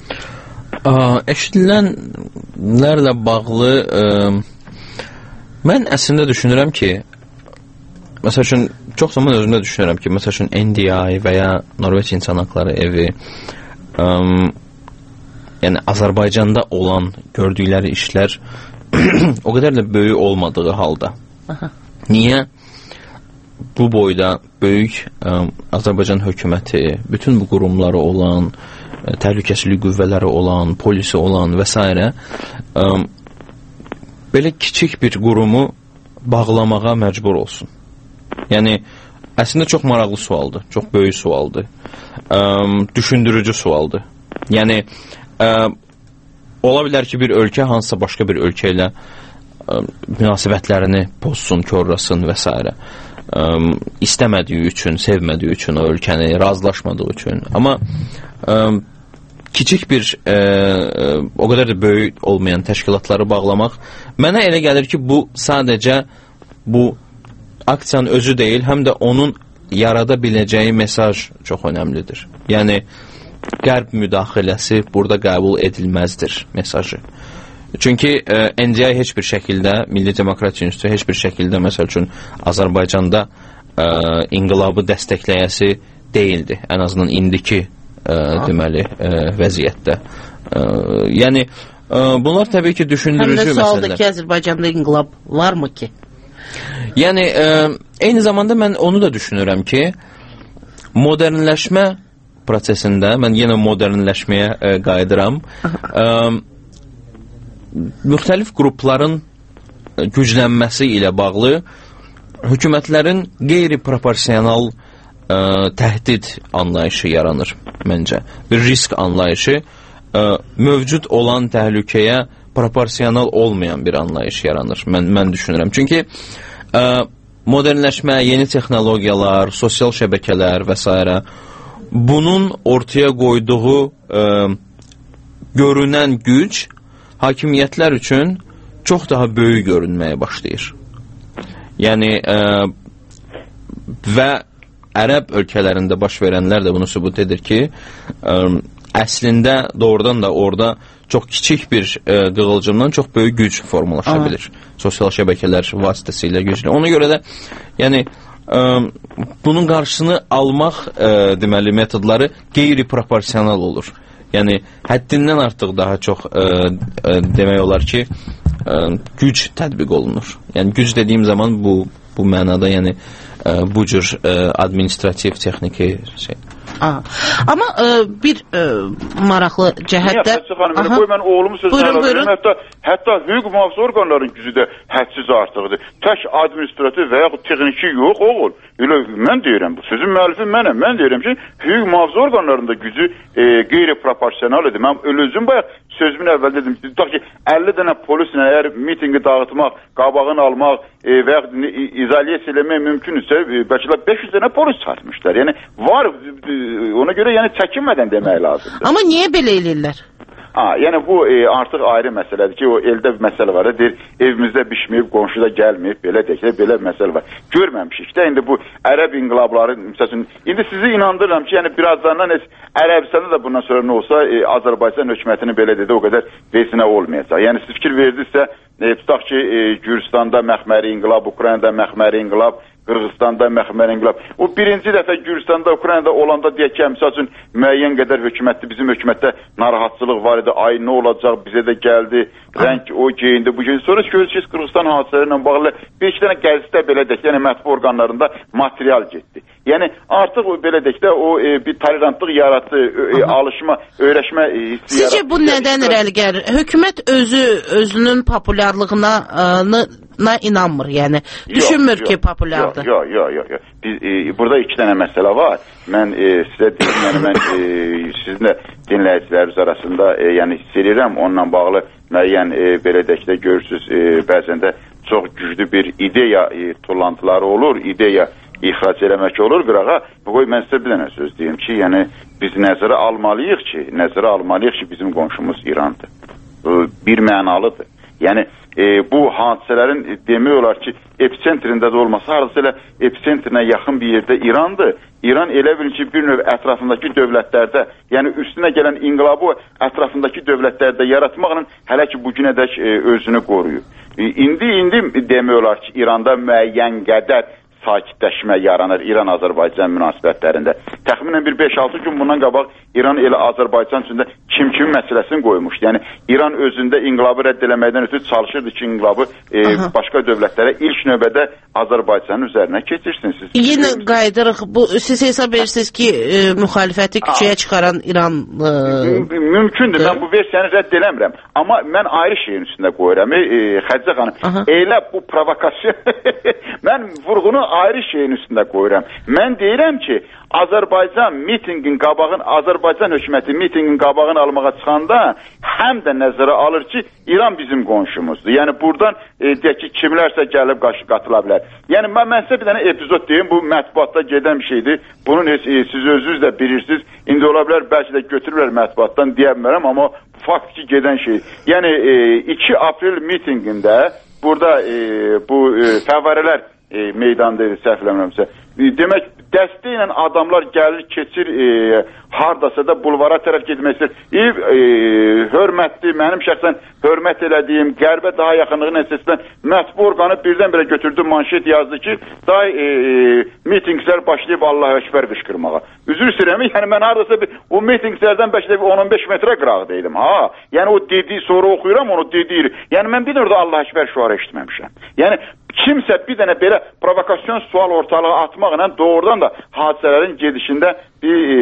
Eşidilənlərlə bağlı ə, mən əslində düşünürəm ki, məsəl üçün, çox zaman özümdə düşünürəm ki, məsəl üçün N D I və ya Norveç İnsan Haqları Evi ə, yəni Azərbaycanda olan gördükləri işlər o qədər də böyük olmadığı halda. Aha. Niyə? Bu boyda böyük ə, Azərbaycan hökuməti, bütün bu qurumları olan, təhlükəsizlik qüvvələri olan, polisi olan və s. Ə, belə kiçik bir qurumu bağlamağa məcbur olsun. Yəni, əslində çox maraqlı sualdır, çox böyük sualdır, ə, düşündürücü sualdır. Yəni, ə, ola bilər ki, bir ölkə hansısa başqa bir ölkə ilə ə, münasibətlərini pozsun, korlasın və s. Ə, istəmədiyi üçün, sevmədiyi üçün o ölkəni, razılaşmadığı üçün. Amma ə, kiçik bir e, e, o qədər də böyük olmayan təşkilatları bağlamaq mənə elə gəlir ki, bu sadəcə bu aksiyanın özü deyil, həm də onun yarada biləcəyi mesaj çox önəmlidir. Yəni qərb müdaxiləsi burada qəbul edilməzdir mesajı. Çünki e, N D I heç bir şəkildə, Milli Demokratiya İnstitutu heç bir şəkildə məsəl üçün Azərbaycanda e, inqilabı dəstəkləyəsi deyildi. Ən azından indiki Ə, deməli, ə, vəziyyətdə. Ə, yəni, ə, bunlar təbii ki, düşündürücü məsələlər. Həm də sualdır ki, Azərbaycanda inqilab varmı ki? Yəni, ə, eyni zamanda mən onu da düşünürəm ki, modernləşmə prosesində, mən yenə modernləşməyə ə, qayıdıram, ə, müxtəlif qrupların güclənməsi ilə bağlı hökumətlərin qeyri-proporsional ə, təhdid anlayışı yaranır məncə. Bir risk anlayışı ə, mövcud olan təhlükəyə proporsional olmayan bir anlayış yaranır. Mən, mən düşünürəm. Çünki ə, modernləşmə, yeni texnologiyalar, sosial şəbəkələr və s. bunun ortaya qoyduğu ə, görünən güc hakimiyyətlər üçün çox daha böyük görünməyə başlayır. Yəni ə, və Ərəb ölkələrində baş verənlər də bunu sübut edir ki, ə, əslində doğrudan da orada çox kiçik bir ə, qığılcımdan çox böyük güc formalaşa Aha. bilir. Sosial şəbəkələr vasitəsilə güclü. Ona görə də yəni ə, bunun qarşısını almaq ə, deməli metodları qeyri-proporsional olur. Yəni həddindən artıq daha çox ə, ə, demək olar ki, ə, güc tətbiq olunur. Yəni güc dediyim zaman bu bu mənada yəni ə, bu cür ə, administrativ texniki şey. Aha. Amma ə, bir ə, maraqlı cəhətdə qoy mən oğlumu sözünə alayım. Hətta hətta hüquq mühafizə orqanlarının gücü də hədsiz artıqdır. Tək administrativ və yaxud texniki yox, oğul. Elə mən deyirəm, bu sözün müəllifi mənəm. Mən deyirəm ki, hüquq mühafizə orqanlarında gücü e, qeyri-proporsionaldır. Mən özüm bayaq sözümün əvvəl dedim. Tutaq ki, əlli dənə polislə əgər mitinqi dağıtmaq, qabağını almaq e, və yaxud izolasiya eləmək mümkünsə, e, bəlkə də beş yüz dənə polis çarpmışlar. Yəni var, e, ona görə yəni çəkinmədən demək lazımdır. Amma niyə belə eləyirlər? Ha, yəni bu e, artıq ayrı məsələdir ki, o eldə bir məsələ var. Deyir, evimizdə bişməyib, qonşuda gəlməyib, belə deyək, belə bir məsələ var. Görməmişik də indi bu ərəb inqilabları, məsələn, indi sizi inandırıram ki, yəni birazdan heç Ərəbistanda da bundan sonra nə olsa, e, Azərbaycan hökumətinin belə dedi, o qədər vecinə olmayacaq. Yəni siz fikir verdinizsə, e, tutaq ki, e, Gürcüstanda məxməri inqilab, Ukraynada məxməri inqilab, Qırğızstanda məxməri inqilab. O birinci dəfə Gürcüstanda, Ukraynada olanda deyək ki, məsəl üçün müəyyən qədər hökumətdə, bizim hökumətdə narahatçılıq var idi. Ay nə olacaq, bizə də gəldi, rəng o geyindi, bu geyindi. Sonra görürsünüz Qırğızstan hadisələri ilə bağlı bir iki dənə qəzetdə belə deyək, yəni mətbu orqanlarında material getdi. Yəni artıq belə deyək də o e, bir tolerantlıq yaratdı, e, alışma, öyrəşmə hissi Sizcə yaratdı. bu nədən irəli gəlir? Hökumət özü özünün populyarlığına ə, İrana inanmır, yəni düşünmür yox, ki populyardır. Yox, yox, yox, yox. Biz e, burada iki dənə məsələ var. Mən e, sizə deyim, yəni mən e, sizinlə dinləyicilərimiz arasında e, yəni hiss edirəm, onunla bağlı müəyyən e, belə deyək də görürsüz, e, bəzən də çox güclü bir ideya e, tullantıları olur, ideya ixrac eləmək olur qırağa. Bu qoy mən sizə bir dənə söz deyim ki, yəni biz nəzərə almalıyıq ki, nəzərə almalıyıq ki, bizim qonşumuz İrandır. Bu bir mənalıdır. Yəni e, bu hadisələrin e, demək olar ki, episentrində də olmasa, harası elə epicentrinə yaxın bir yerdə İrandır. İran elə bilir ki, bir növ ətrafındakı dövlətlərdə, yəni üstünə gələn inqilabı ətrafındakı dövlətlərdə yaratmaqla hələ ki, bugünədək e, özünü qoruyur. E, indi, indi demək olar ki, İranda müəyyən qədər sakitləşmə yaranır İran-Azərbaycan münasibətlərində. Təxminən bir beş altı gün bundan qabaq İran elə Azərbaycan üçün də kim-kim məsələsini qoymuşdu. Yəni İran özündə inqilabı rədd eləməkdən ötürü çalışırdı ki, inqilabı e, başqa dövlətlərə ilk növbədə Azərbaycanın üzərinə keçirsiniz. Siz Yenə qayıdırıq. Bu siz hesab edirsiniz ki, e, müxalifəti küçəyə çıxaran İran e, mümkündür. Mən bu versiyanı rədd eləmirəm. Amma mən ayrı şeyin üstündə qoyuram. E, Xədicə xanım, Aha. elə bu provokasiya mən vurğunu ayrı şeyin üstündə qoyuram. Mən deyirəm ki, Azərbaycan mitingin qabağın, Azərbaycan hökuməti mitingin qabağını almağa çıxanda həm də nəzərə alır ki, İran bizim qonşumuzdur. Yəni buradan e, deyək ki, kimlərsə gəlib qatıla bilər. Yəni mən, mən sizə bir dənə epizod deyim, bu mətbuatda gedən bir şeydir. Bunun heç, e, siz özünüz də bilirsiniz. İndi ola bilər, bəlkə də götürürlər mətbuatdan deyə bilmərəm, amma fakt ki, gedən şey. Yəni e, iki aprel mitingində burada e, bu e, fəvvarələr E, meydanda idi, səhv eləmirəmsə. E, demək, dəstə ilə adamlar gəlir, keçir, e, hardasa da bulvara tərəf getmək istəyir. E, e, hörmətli, mənim şəxsən hörmət elədiyim, qərbə daha yaxınlığı nəticəsindən mətbu orqanı birdən-birə götürdü, manşet yazdı ki, daha e, mitinglər başlayıb Allah-u Ekber qışqırmağa. Üzr istəyirəm, yəni mən hardasa bir, o mitinglərdən bəlkə də on on beş metrə qıraq deyiləm. Ha, yəni o dediyi, sonra oxuyuram, onu dediyi. Yəni mən bir orada Allah-u Ekber şuarı eşitməmişəm. Yəni kimsə bir dənə belə provokasyon sual ortalığa atmaqla doğrudan da hadisələrin gedişində bir e,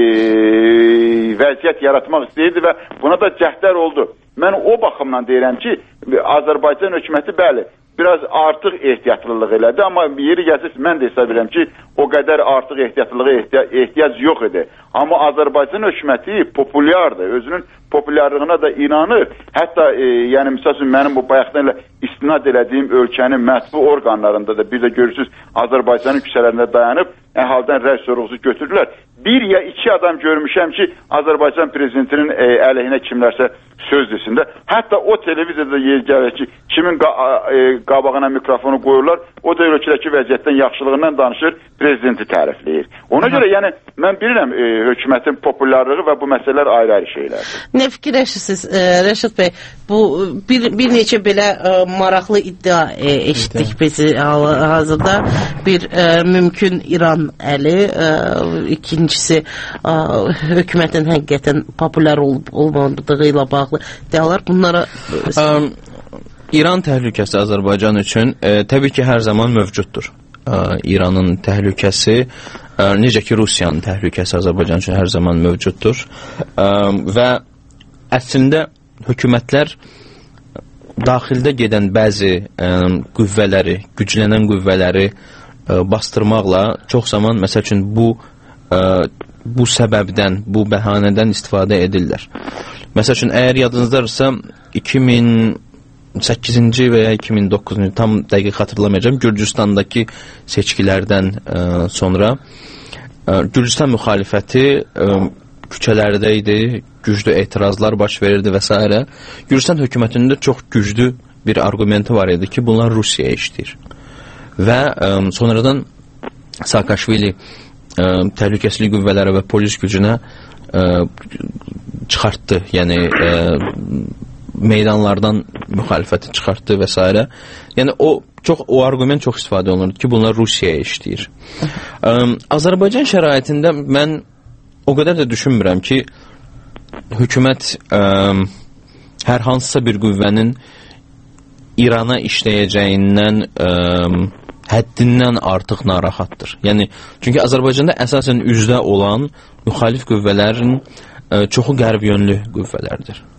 vəziyyət yaratmaq istəyirdi və buna da cəhdlər oldu. Mən o baxımdan deyirəm ki, Azərbaycan hökuməti bəli, biraz artıq ehtiyatlılıq elədi, amma yeri gəlsiz mən də hesab edirəm ki, o qədər artıq ehtiyatlılığa ehtiyac, ehtiyac yox idi. Amma Azərbaycan hökuməti populyardır, özünün populyarlığına da inanır. Hətta e, yəni misal üçün mənim bu bayaqdan elə istinad elədiyim ölkənin mətbu orqanlarında da bir də görürsünüz Azərbaycanın küçələrində dayanıb əhaldən rəy sorğusu götürdülər. Bir ya iki adam görmüşəm ki, Azərbaycan prezidentinin e, əleyhinə kimlərsə söz desin də. Hətta o televiziyada yer gəlir ki, kimin qa e, qabağına mikrofonu qoyurlar, o da ölkədəki vəziyyətdən yaxşılığından danışır, prezidenti tərifləyir. Ona Aha. görə yəni mən bilirəm e, hökumətin populyarlığı və bu məsələlər ayrı-ayrı şeylərdir. Nə fikirləşirsiniz e, Rəşid bəy? Bu bir, bir neçə belə e, maraqlı iddia e, eşitdik bizi hazırda. Bir e, mümkün İran əli, e, ikincisi e, hökumətin həqiqətən populyar olub olmadığı ilə bağlı iddialar. Bunlara e, um, İran təhlükəsi Azərbaycan üçün e, təbii ki, hər zaman mövcuddur. E, İranın təhlükəsi, e, necə ki, Rusiyanın təhlükəsi Azərbaycan üçün hər zaman mövcuddur. E, və əslində hökumətlər daxildə gedən bəzi e, qüvvələri, güclənən qüvvələri e, bastırmaqla çox zaman, məsəl üçün, bu, e, bu səbəbdən, bu bəhanədən istifadə edirlər. Məsəl üçün, əgər yadınızdadırsa, iki min səkkizinci və ya iki min doqquzuncu tam dəqiq xatırlamayacağım, Gürcüstandakı seçkilərdən ə, sonra ə, Gürcüstan müxalifəti ə, küçələrdə idi, güclü etirazlar baş verirdi və s. Gürcüstan hökumətində çox güclü bir argumenti var idi ki, bunlar Rusiyaya işləyir. Və ə, sonradan Saakashvili ə, təhlükəsizlik qüvvələri və polis gücünə ə, çıxartdı, yəni ə, meydanlardan müxalifəti çıxartdı və s. Yəni o çox o argument çox istifadə olunur ki, bunlar Rusiyaya işləyir. Ə, Azərbaycan şəraitində mən o qədər də düşünmürəm ki, hökumət ə, hər hansısa bir qüvvənin İrana işləyəcəyindən ə, həddindən artıq narahatdır. Yəni çünki Azərbaycanda əsasən üzdə olan müxalif qüvvələrin ə, çoxu qərb yönlü qüvvələrdir.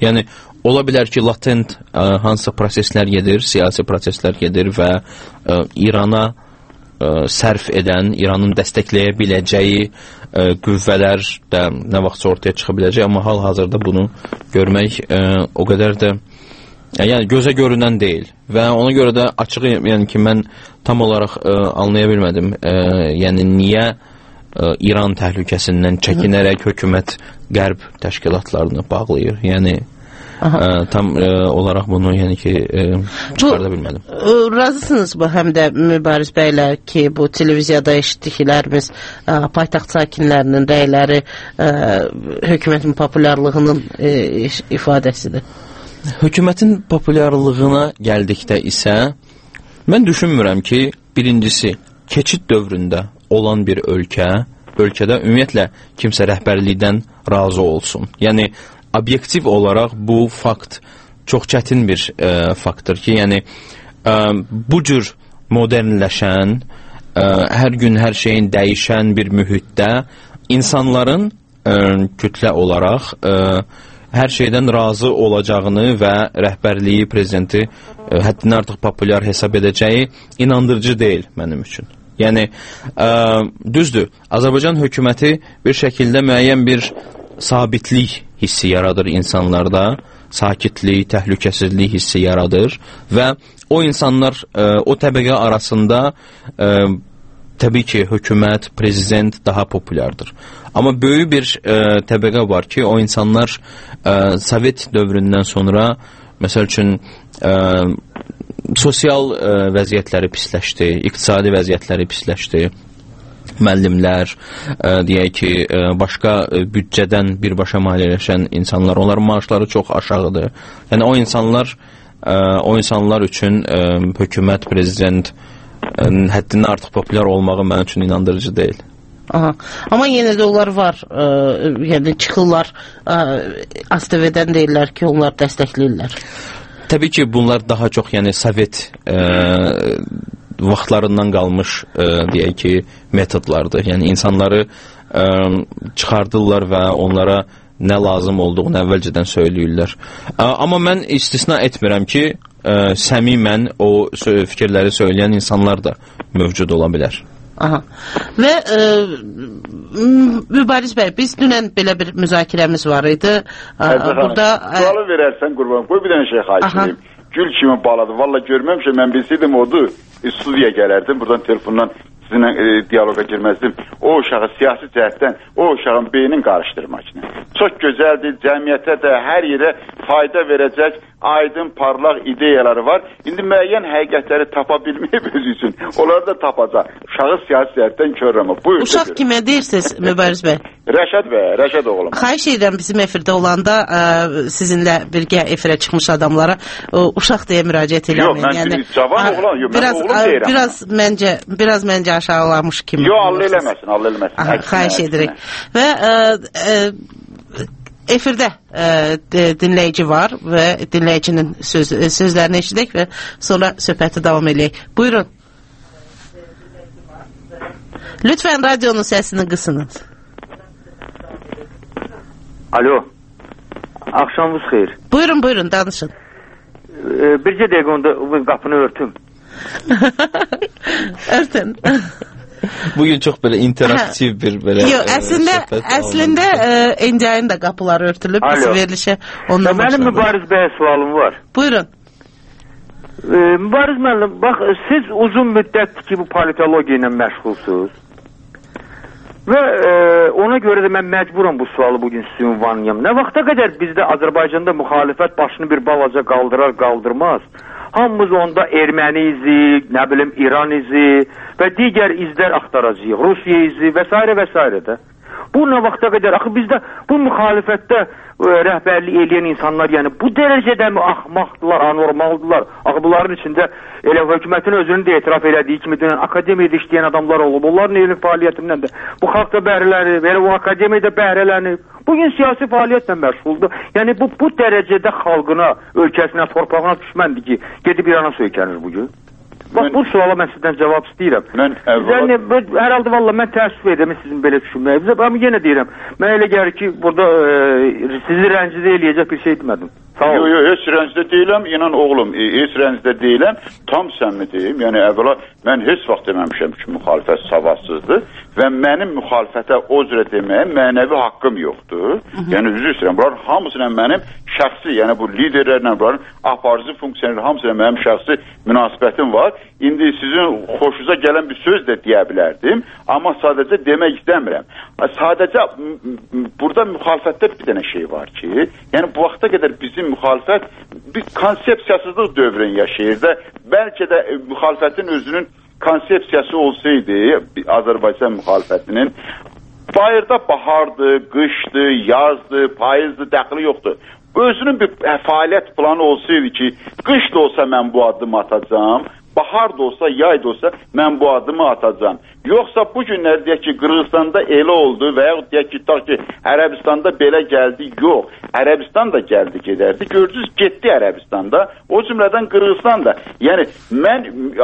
Yəni ola bilər ki, latent ə, hansı proseslər gedir, siyasi proseslər gedir və ə, İrana ə, sərf edən, İranın dəstəkləyə biləcəyi ə, qüvvələr də nə vaxtsa ortaya çıxa biləcək, amma hal-hazırda bunu görmək ə, o qədər də yəni gözə görünən deyil və ona görə də açığı, yəni ki, mən tam olaraq ə, anlaya bilmədim, ə, yəni niyə ə, İran təhlükəsindən çəkinərək hökumət qərb təşkilatlarını bağlayır, yəni ə, tam ə, olaraq bunu yəni ki, ə, çıxarda bilmədim. Ə, razısınız bu həm də Mübariz bəylə ki, bu televiziyada eşitdiklərimiz ə, paytaxt sakinlərinin rəyləri ə, hökumətin populyarlığının ə, ifadəsidir. Hökumətin populyarlığına gəldikdə isə mən düşünmürəm ki, birincisi keçid dövründə olan bir ölkə, ölkədə ümumiyyətlə kimsə rəhbərlikdən razı olsun. Yəni obyektiv olaraq bu fakt çox çətin bir e, faktdır ki, yəni e, bu cür modernləşən, e, hər gün hər şeyin dəyişən bir mühitdə insanların e, kütlə olaraq e, hər şeydən razı olacağını və rəhbərliyi, prezidenti e, həddindən artıq populyar hesab edəcəyi inandırıcı deyil mənim üçün. Yəni, ə, düzdür, Azərbaycan hökuməti bir şəkildə müəyyən bir sabitlik hissi yaradır insanlarda, sakitlik, təhlükəsizlik hissi yaradır və o insanlar, ə, o təbəqə arasında ə, təbii ki, hökumət, prezident daha populyardır. Amma böyük bir ə, təbəqə var ki, o insanlar ə, Sovet dövründən sonra, məsəl üçün, ə, sosial ə, vəziyyətləri pisləşdi, iqtisadi vəziyyətləri pisləşdi, müəllimlər, ə, deyək ki, ə, başqa ə, büdcədən birbaşa maliyyələşən insanlar, onların maaşları çox aşağıdır. Yəni o insanlar, ə, o insanlar üçün ə, hökumət, prezident ə, həddindən artıq populyar olmağı mənim üçün inandırıcı deyil. Aha. Amma yenə də onlar var, ə, yəni çıxırlar, ə, A S T V-dən deyirlər ki, onlar dəstəkləyirlər. Təbii ki, bunlar daha çox yəni Sovet ə, vaxtlarından qalmış ə, deyək ki, metodlardır. Yəni insanları ə, çıxardırlar və onlara nə lazım olduğunu əvvəlcədən söyləyirlər. Ə, amma mən istisna etmirəm ki, ə, səmimən o fikirləri söyləyən insanlar da mövcud ola bilər. Aha. Və e, Mübariz bəy, biz dünən belə bir müzakirəmiz var idi. Burada sualı verərsən qurban. Qoy bir dənə şey xahiş edeyim. Gül kimi baladı. Valla görməmişəm. Mən bilsəydim odur. Studiya gələrdim. Buradan telefondan sizinlə e, diyaloqa girməzdim. O uşağı siyasi cəhətdən o uşağın beynini qarışdırmaq üçün. Çox gözəldir. Cəmiyyətə də hər yerə fayda verəcək aydın, parlaq ideyaları var. İndi müəyyən həqiqətləri tapa bilməyib özü üçün. Onları da tapacaq. Uşağı siyasi cəhətdən körləmə. Buyur. Uşaq kimə deyirsiniz Mübariz bəy? Rəşad bəy, Rəşad oğlum. Xahiş edirəm bizim efirdə olanda ə, sizinlə birgə efirə çıxmış adamlara ə, uşaq deyə müraciət eləməyin. Yox, mən yəni, cavan oğlan, yox, biraz, mən oğlum deyirəm. Biraz məncə, biraz məncə aşağılamış kimi. Yox, Allah eləməsin, Allah eləməsin. Aha, xahiş edirik. Və ə, ə, efirdə ə, dinləyici var və dinləyicinin söz, sözlərini eşidək və sonra söhbəti davam edək. Buyurun. Lütfən radionun səsini qısınız. Alo. Axşamınız xeyir. Buyurun, buyurun, danışın. Ee, bircə dəqiqə onda qapını örtüm. Örtün. Bugün çox belə interaktiv bir belə Yox, əslində əslində Indiyanın da qapıları örtülüb, biz verilişə ondan başlayalım. Mənim Mübariz bəyə sualım var. Buyurun. Ee, Mübariz müəllim, bax siz uzun müddətdir ki bu politologiya ilə məşğulsunuz. Və e, ona görə də mən məcburam bu sualı bugün sizin ünvanlayam. Nə vaxta qədər bizdə Azərbaycanda müxalifət başını bir balaca qaldırar, qaldırmaz. Hamımız onda erməni izi, nə bilim İran izi və digər izlər axtaracağıq. Rusiya izi və s. və s. də. Bu nə vaxta qədər? Axı bizdə bu müxalifətdə e, rəhbərlik eləyən insanlar, yəni bu dərəcədə mi axmaqdılar, anormaldılar? Axı bunların içində elə hökumətin özünün də etiraf elədiyi kimi dünən akademiyada işləyən adamlar olub. Onların elm fəaliyyətindən də bu xalqda bəhrələnib, elə o akademiyada bəhrələnib. Bugün siyasi fəaliyyətlə məşğuldur. Yəni bu bu dərəcədə xalqına, ölkəsinə, torpağına düşməndir ki, gedib İrana söykənir bugün. Bax, bu suala mən sizdən cavab istəyirəm. Mən əvvəla... Yəni, hər halda valla mən təəssüf edirəm sizin belə düşünməyinizə. Amma yenə deyirəm, mən elə gəlir ki, burada e, sizi rəncidə eləyəcək bir şey etmədim. Yox, yox, heç rəncidə deyiləm, inan oğlum, e, heç rəncidə deyiləm, tam səmimi deyim. Yəni, əvvəla mən heç vaxt deməmişəm ki, müxalifət savadsızdır və mənim müxalifətə o cürə deməyə mənəvi haqqım yoxdur. Hı -hı. Yəni, üzr istəyirəm, bunların hamısıyla mənim şəxsi, yəni bu liderlərlə, bunların aparıcı funksiyaları hamısıyla mənim şəxsi münasibətim var. İndi sizin xoşunuza gələn bir söz də deyə bilərdim, amma sadəcə demək istəmirəm. Sadəcə burada müxalifətdə bir dənə şey var ki, yəni bu vaxta qədər bizim müxalifət bir konsepsiyasızlıq dövrünü yaşayır da, bəlkə də müxalifətin özünün konsepsiyası olsaydı, Azərbaycan müxalifətinin, bayırda bahardı, qışdı, yazdı, payızdı, dəxli yoxdur. Özünün bir fəaliyyət planı olsaydı ki, qış da olsa mən bu addımı atacağım, bahar da olsa, yay da olsa mən bu addımı atacağım. Yoxsa bu günlər deyək ki, Qırğızstanda elə oldu və yaxud deyək ki, ta ki, Ərəbistanda belə gəldi, yox. Ərəbistan da gəldi, gedərdi. Gördünüz, getdi Ərəbistanda, o cümlədən Qırğızstan da. Yəni, mən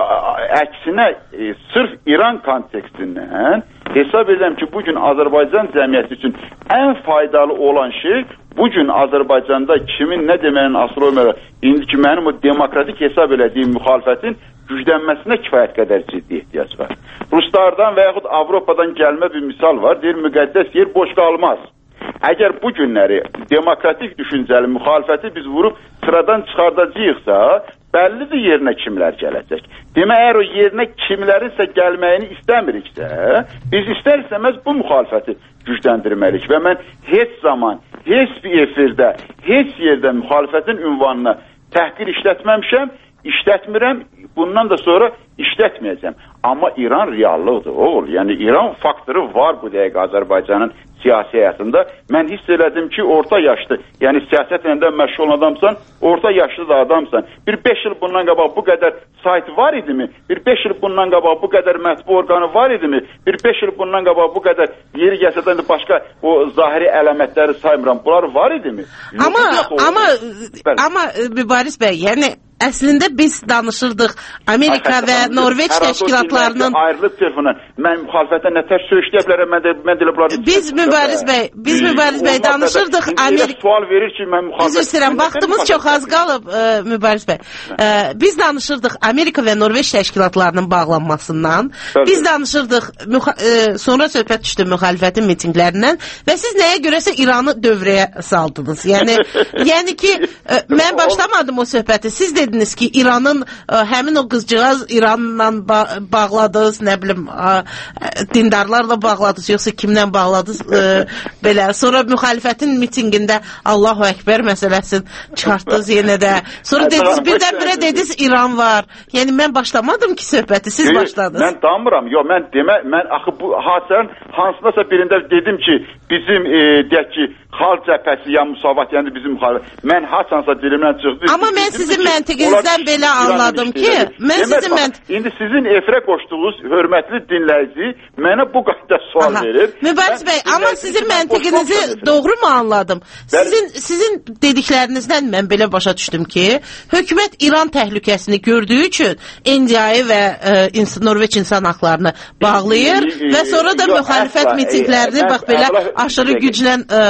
əksinə e, sırf İran kontekstindən hesab edirəm ki, bugün Azərbaycan cəmiyyəti üçün ən faydalı olan şey bugün Azərbaycanda kimin nə deməyinin asılı olmayaraq, indiki mənim o demokratik hesab elədiyim müxalifətin güclənməsinə kifayət qədər ciddi ehtiyac var. Ruslardan və yaxud Avropadan gəlmə bir misal var, deyir, müqəddəs yer boş qalmaz. Əgər bu günləri demokratik düşüncəli müxalifəti biz vurub sıradan çıxardacaqsa, bəllidir yerinə kimlər gələcək. Demək, əgər o yerinə kimlərinsə gəlməyini istəmiriksə, biz istər-istəməz bu müxalifəti gücləndirməliyik və mən heç zaman, heç bir efirdə, heç yerdə müxalifətin ünvanına təhqir işlətməmişəm, işlətmirəm, bundan da sonra işlətməyəcəm. Amma İran reallıqdır, oğul. Yəni, İran faktoru var bu dəqiqə Azərbaycanın siyasi həyatında. Mən hiss elədim ki, orta yaşlı, yəni siyasətlə də məşğul olan adamsan, orta yaşlı da adamsan. Bir beş il bundan qabaq bu qədər sayt var idimi? Bir beş il bundan qabaq bu qədər mətbu orqanı var idimi? Bir beş il bundan qabaq bu qədər yeri gəlsədən də başqa o zahiri əlamətləri saymıram. Bunlar var idimi? Amma, amma, amma Mübariz bəy, yəni əslində biz danışırdıq Amerika və Norveç təşkilatlarının ayrılıb telefonla. Mən müxalifətə nə tər söyüşləyə bilərəm, mən də mən də bunları Biz Mübariz bəy, biz Mübariz bəy danışırdıq Amerika sual verir ki, mən müxalifət Üzr istəyirəm, vaxtımız çox az qalıb Mübariz bəy. Biz danışırdıq Amerika və Norveç təşkilatlarının bağlanmasından. Biz danışırdıq sonra söhbət düşdü müxalifətin mitinqlərindən və siz nəyə görəsə İranı dövrəyə saldınız. Yəni yəni ki mən başlamadım o söhbəti. Siz də dediniz ki, İranın ə, həmin o qızcığaz İranla ba bağladınız, nə bilim, ə, dindarlarla bağladınız, yoxsa kimlə bağladınız, ə, belə. Sonra müxalifətin mitingində Allahu Əkbər məsələsini çıxartdınız yenə də. Sonra dediniz, birdən-birə dediniz İran var. Yəni, mən başlamadım ki söhbəti, siz başladınız. Mən damıram, yox, mən demə, mən axı bu hadisənin hansındasa birində dedim ki, bizim, e, deyək ki, xalq cəbhəsi ya müsavat, yəni bizim müxalifət. Mən haçansa dilimdən çıxdı. Amma mən sizin məntiqinizdən belə anladım ki, mən sizin məntiq... İndi sizin efirə qoşduğunuz hörmətli dinləyici mənə bu qayda sual verir. Mübariz bəy, amma sizin məntiqinizi doğru mu anladım? Sizin, sizin dediklərinizdən mən belə başa düşdüm ki, hökumət İran təhlükəsini gördüyü üçün N D I və e, Norveç insan haqlarını bağlayır və sonra da müxalifət mitinglərini bax belə aşırı güclə e,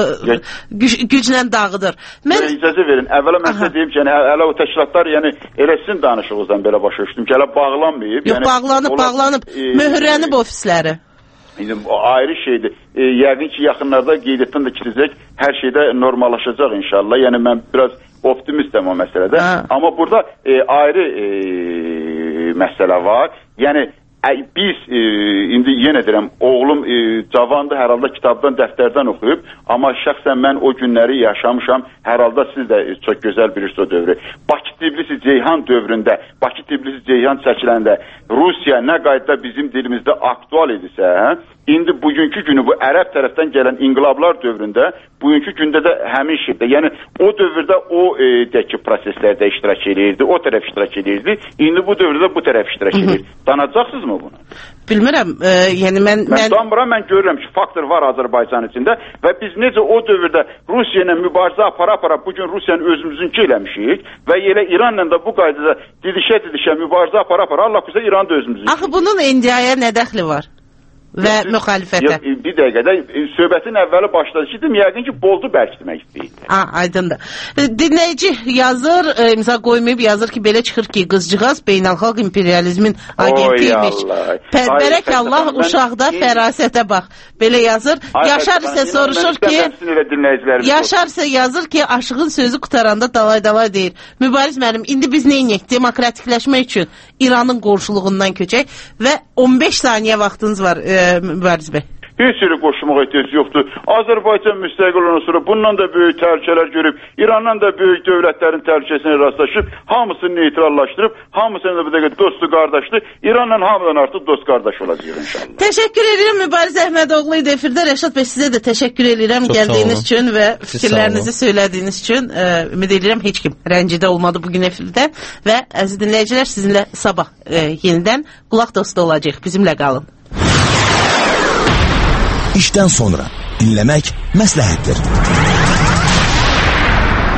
güc, güclə dağıdır. Mən icazə verin. Əvvəla mən sizə deyim ki, yəni hələ o təşkilatlar, yəni elə sizin danışığınızdan belə başa düşdüm ki, hələ bağlanmayıb. Yox, yəni, bağlanıb, onlar, bağlanıb. E, möhürlənib e, ofisləri. İndi o ayrı şeydir. E, yəqin ki, yaxınlarda qeydiyyatdan da keçəcək, hər şeydə normallaşacaq inşallah. Yəni mən biraz optimistəm o məsələdə. Ha. Amma burada e, ayrı e, məsələ var. Yəni biz e, indi yenə deyirəm, oğlum e, cavandır, hər halda kitabdan, dəftərdən oxuyub, amma şəxsən mən o günləri yaşamışam, hər halda siz də e, çox gözəl bilirsiniz o dövrü. Bakı Tbilisi Ceyhan dövründə, Bakı Tbilisi Ceyhan çəkiləndə Rusiya nə qaydada bizim dilimizdə aktual idisə, hə? indi bugünkü günü bu ərəb tərəfdən gələn inqilablar dövründə, bugünkü gündə də həmin şeydə, yəni o dövrdə o e, dəki proseslərdə iştirak edirdi, o tərəf iştirak edirdi, indi bu dövrdə bu tərəf iştirak edir. Danacaqsınızmı bunu? Bilmirəm, e, yəni mən... Mən, mən danmıram, mən görürəm ki, faktor var Azərbaycan içində və biz necə o dövrdə Rusiya ilə mübarizə apara-apara bugün Rusiyanın özümüzünki eləmişik və elə İranla da bu qaydada didişə-didişə mübarizə apara-apara Allah bizə İran da özümüzünki. Axı bunun Indiyaya nə dəxli var? Və ya, müxalifətə. Ya, bir dəqiqədə söhbətin əvvəli başladı ki, yəqin ki, boldu bərk demək istəyirdi. Ha, aydındır. Dinləyici yazır, imza qoymayıb yazır ki, belə çıxır ki, qızcığaz beynəlxalq imperializmin agentiymiş. Bərək Allah uşaqda fərasətə bax. Belə yazır. Ay, Yaşar isə soruşur ki, Yaşar isə yazır ki, aşığın sözü qutaranda dalay-dalay deyir. Mübariz müəllim, indi biz neyniyək? Demokratikləşmək üçün İranın qonşuluğundan köçək və on beş saniyə vaxtınız var e, Mübariz bəy. Heç yeri qoşulmağa ehtiyac yoxdur. Azərbaycan müstəqil olan sonra bundan da böyük təhlükələr görüb, İrandan da böyük dövlətlərin təhlükəsinə rastlaşıb, hamısını neytrallaşdırıb, hamısını da bir dəqiqə dostu qardaşdır. İranla hamıdan artıq dost qardaş olacaq inşallah. Təşəkkür edirəm Mübariz Əhmədoğlu idi efirdə. Rəşad bəy sizə də təşəkkür edirəm Çox gəldiyiniz üçün və fikirlərinizi söylədiyiniz üçün. Ə, ümid edirəm heç kim rəncidə olmadı bugün efirdə və əziz dinləyicilər sizinlə sabah ə, yenidən qulaq dostu olacaq. Bizimlə qalın. İşdən sonra dinləmək məsləhətdir.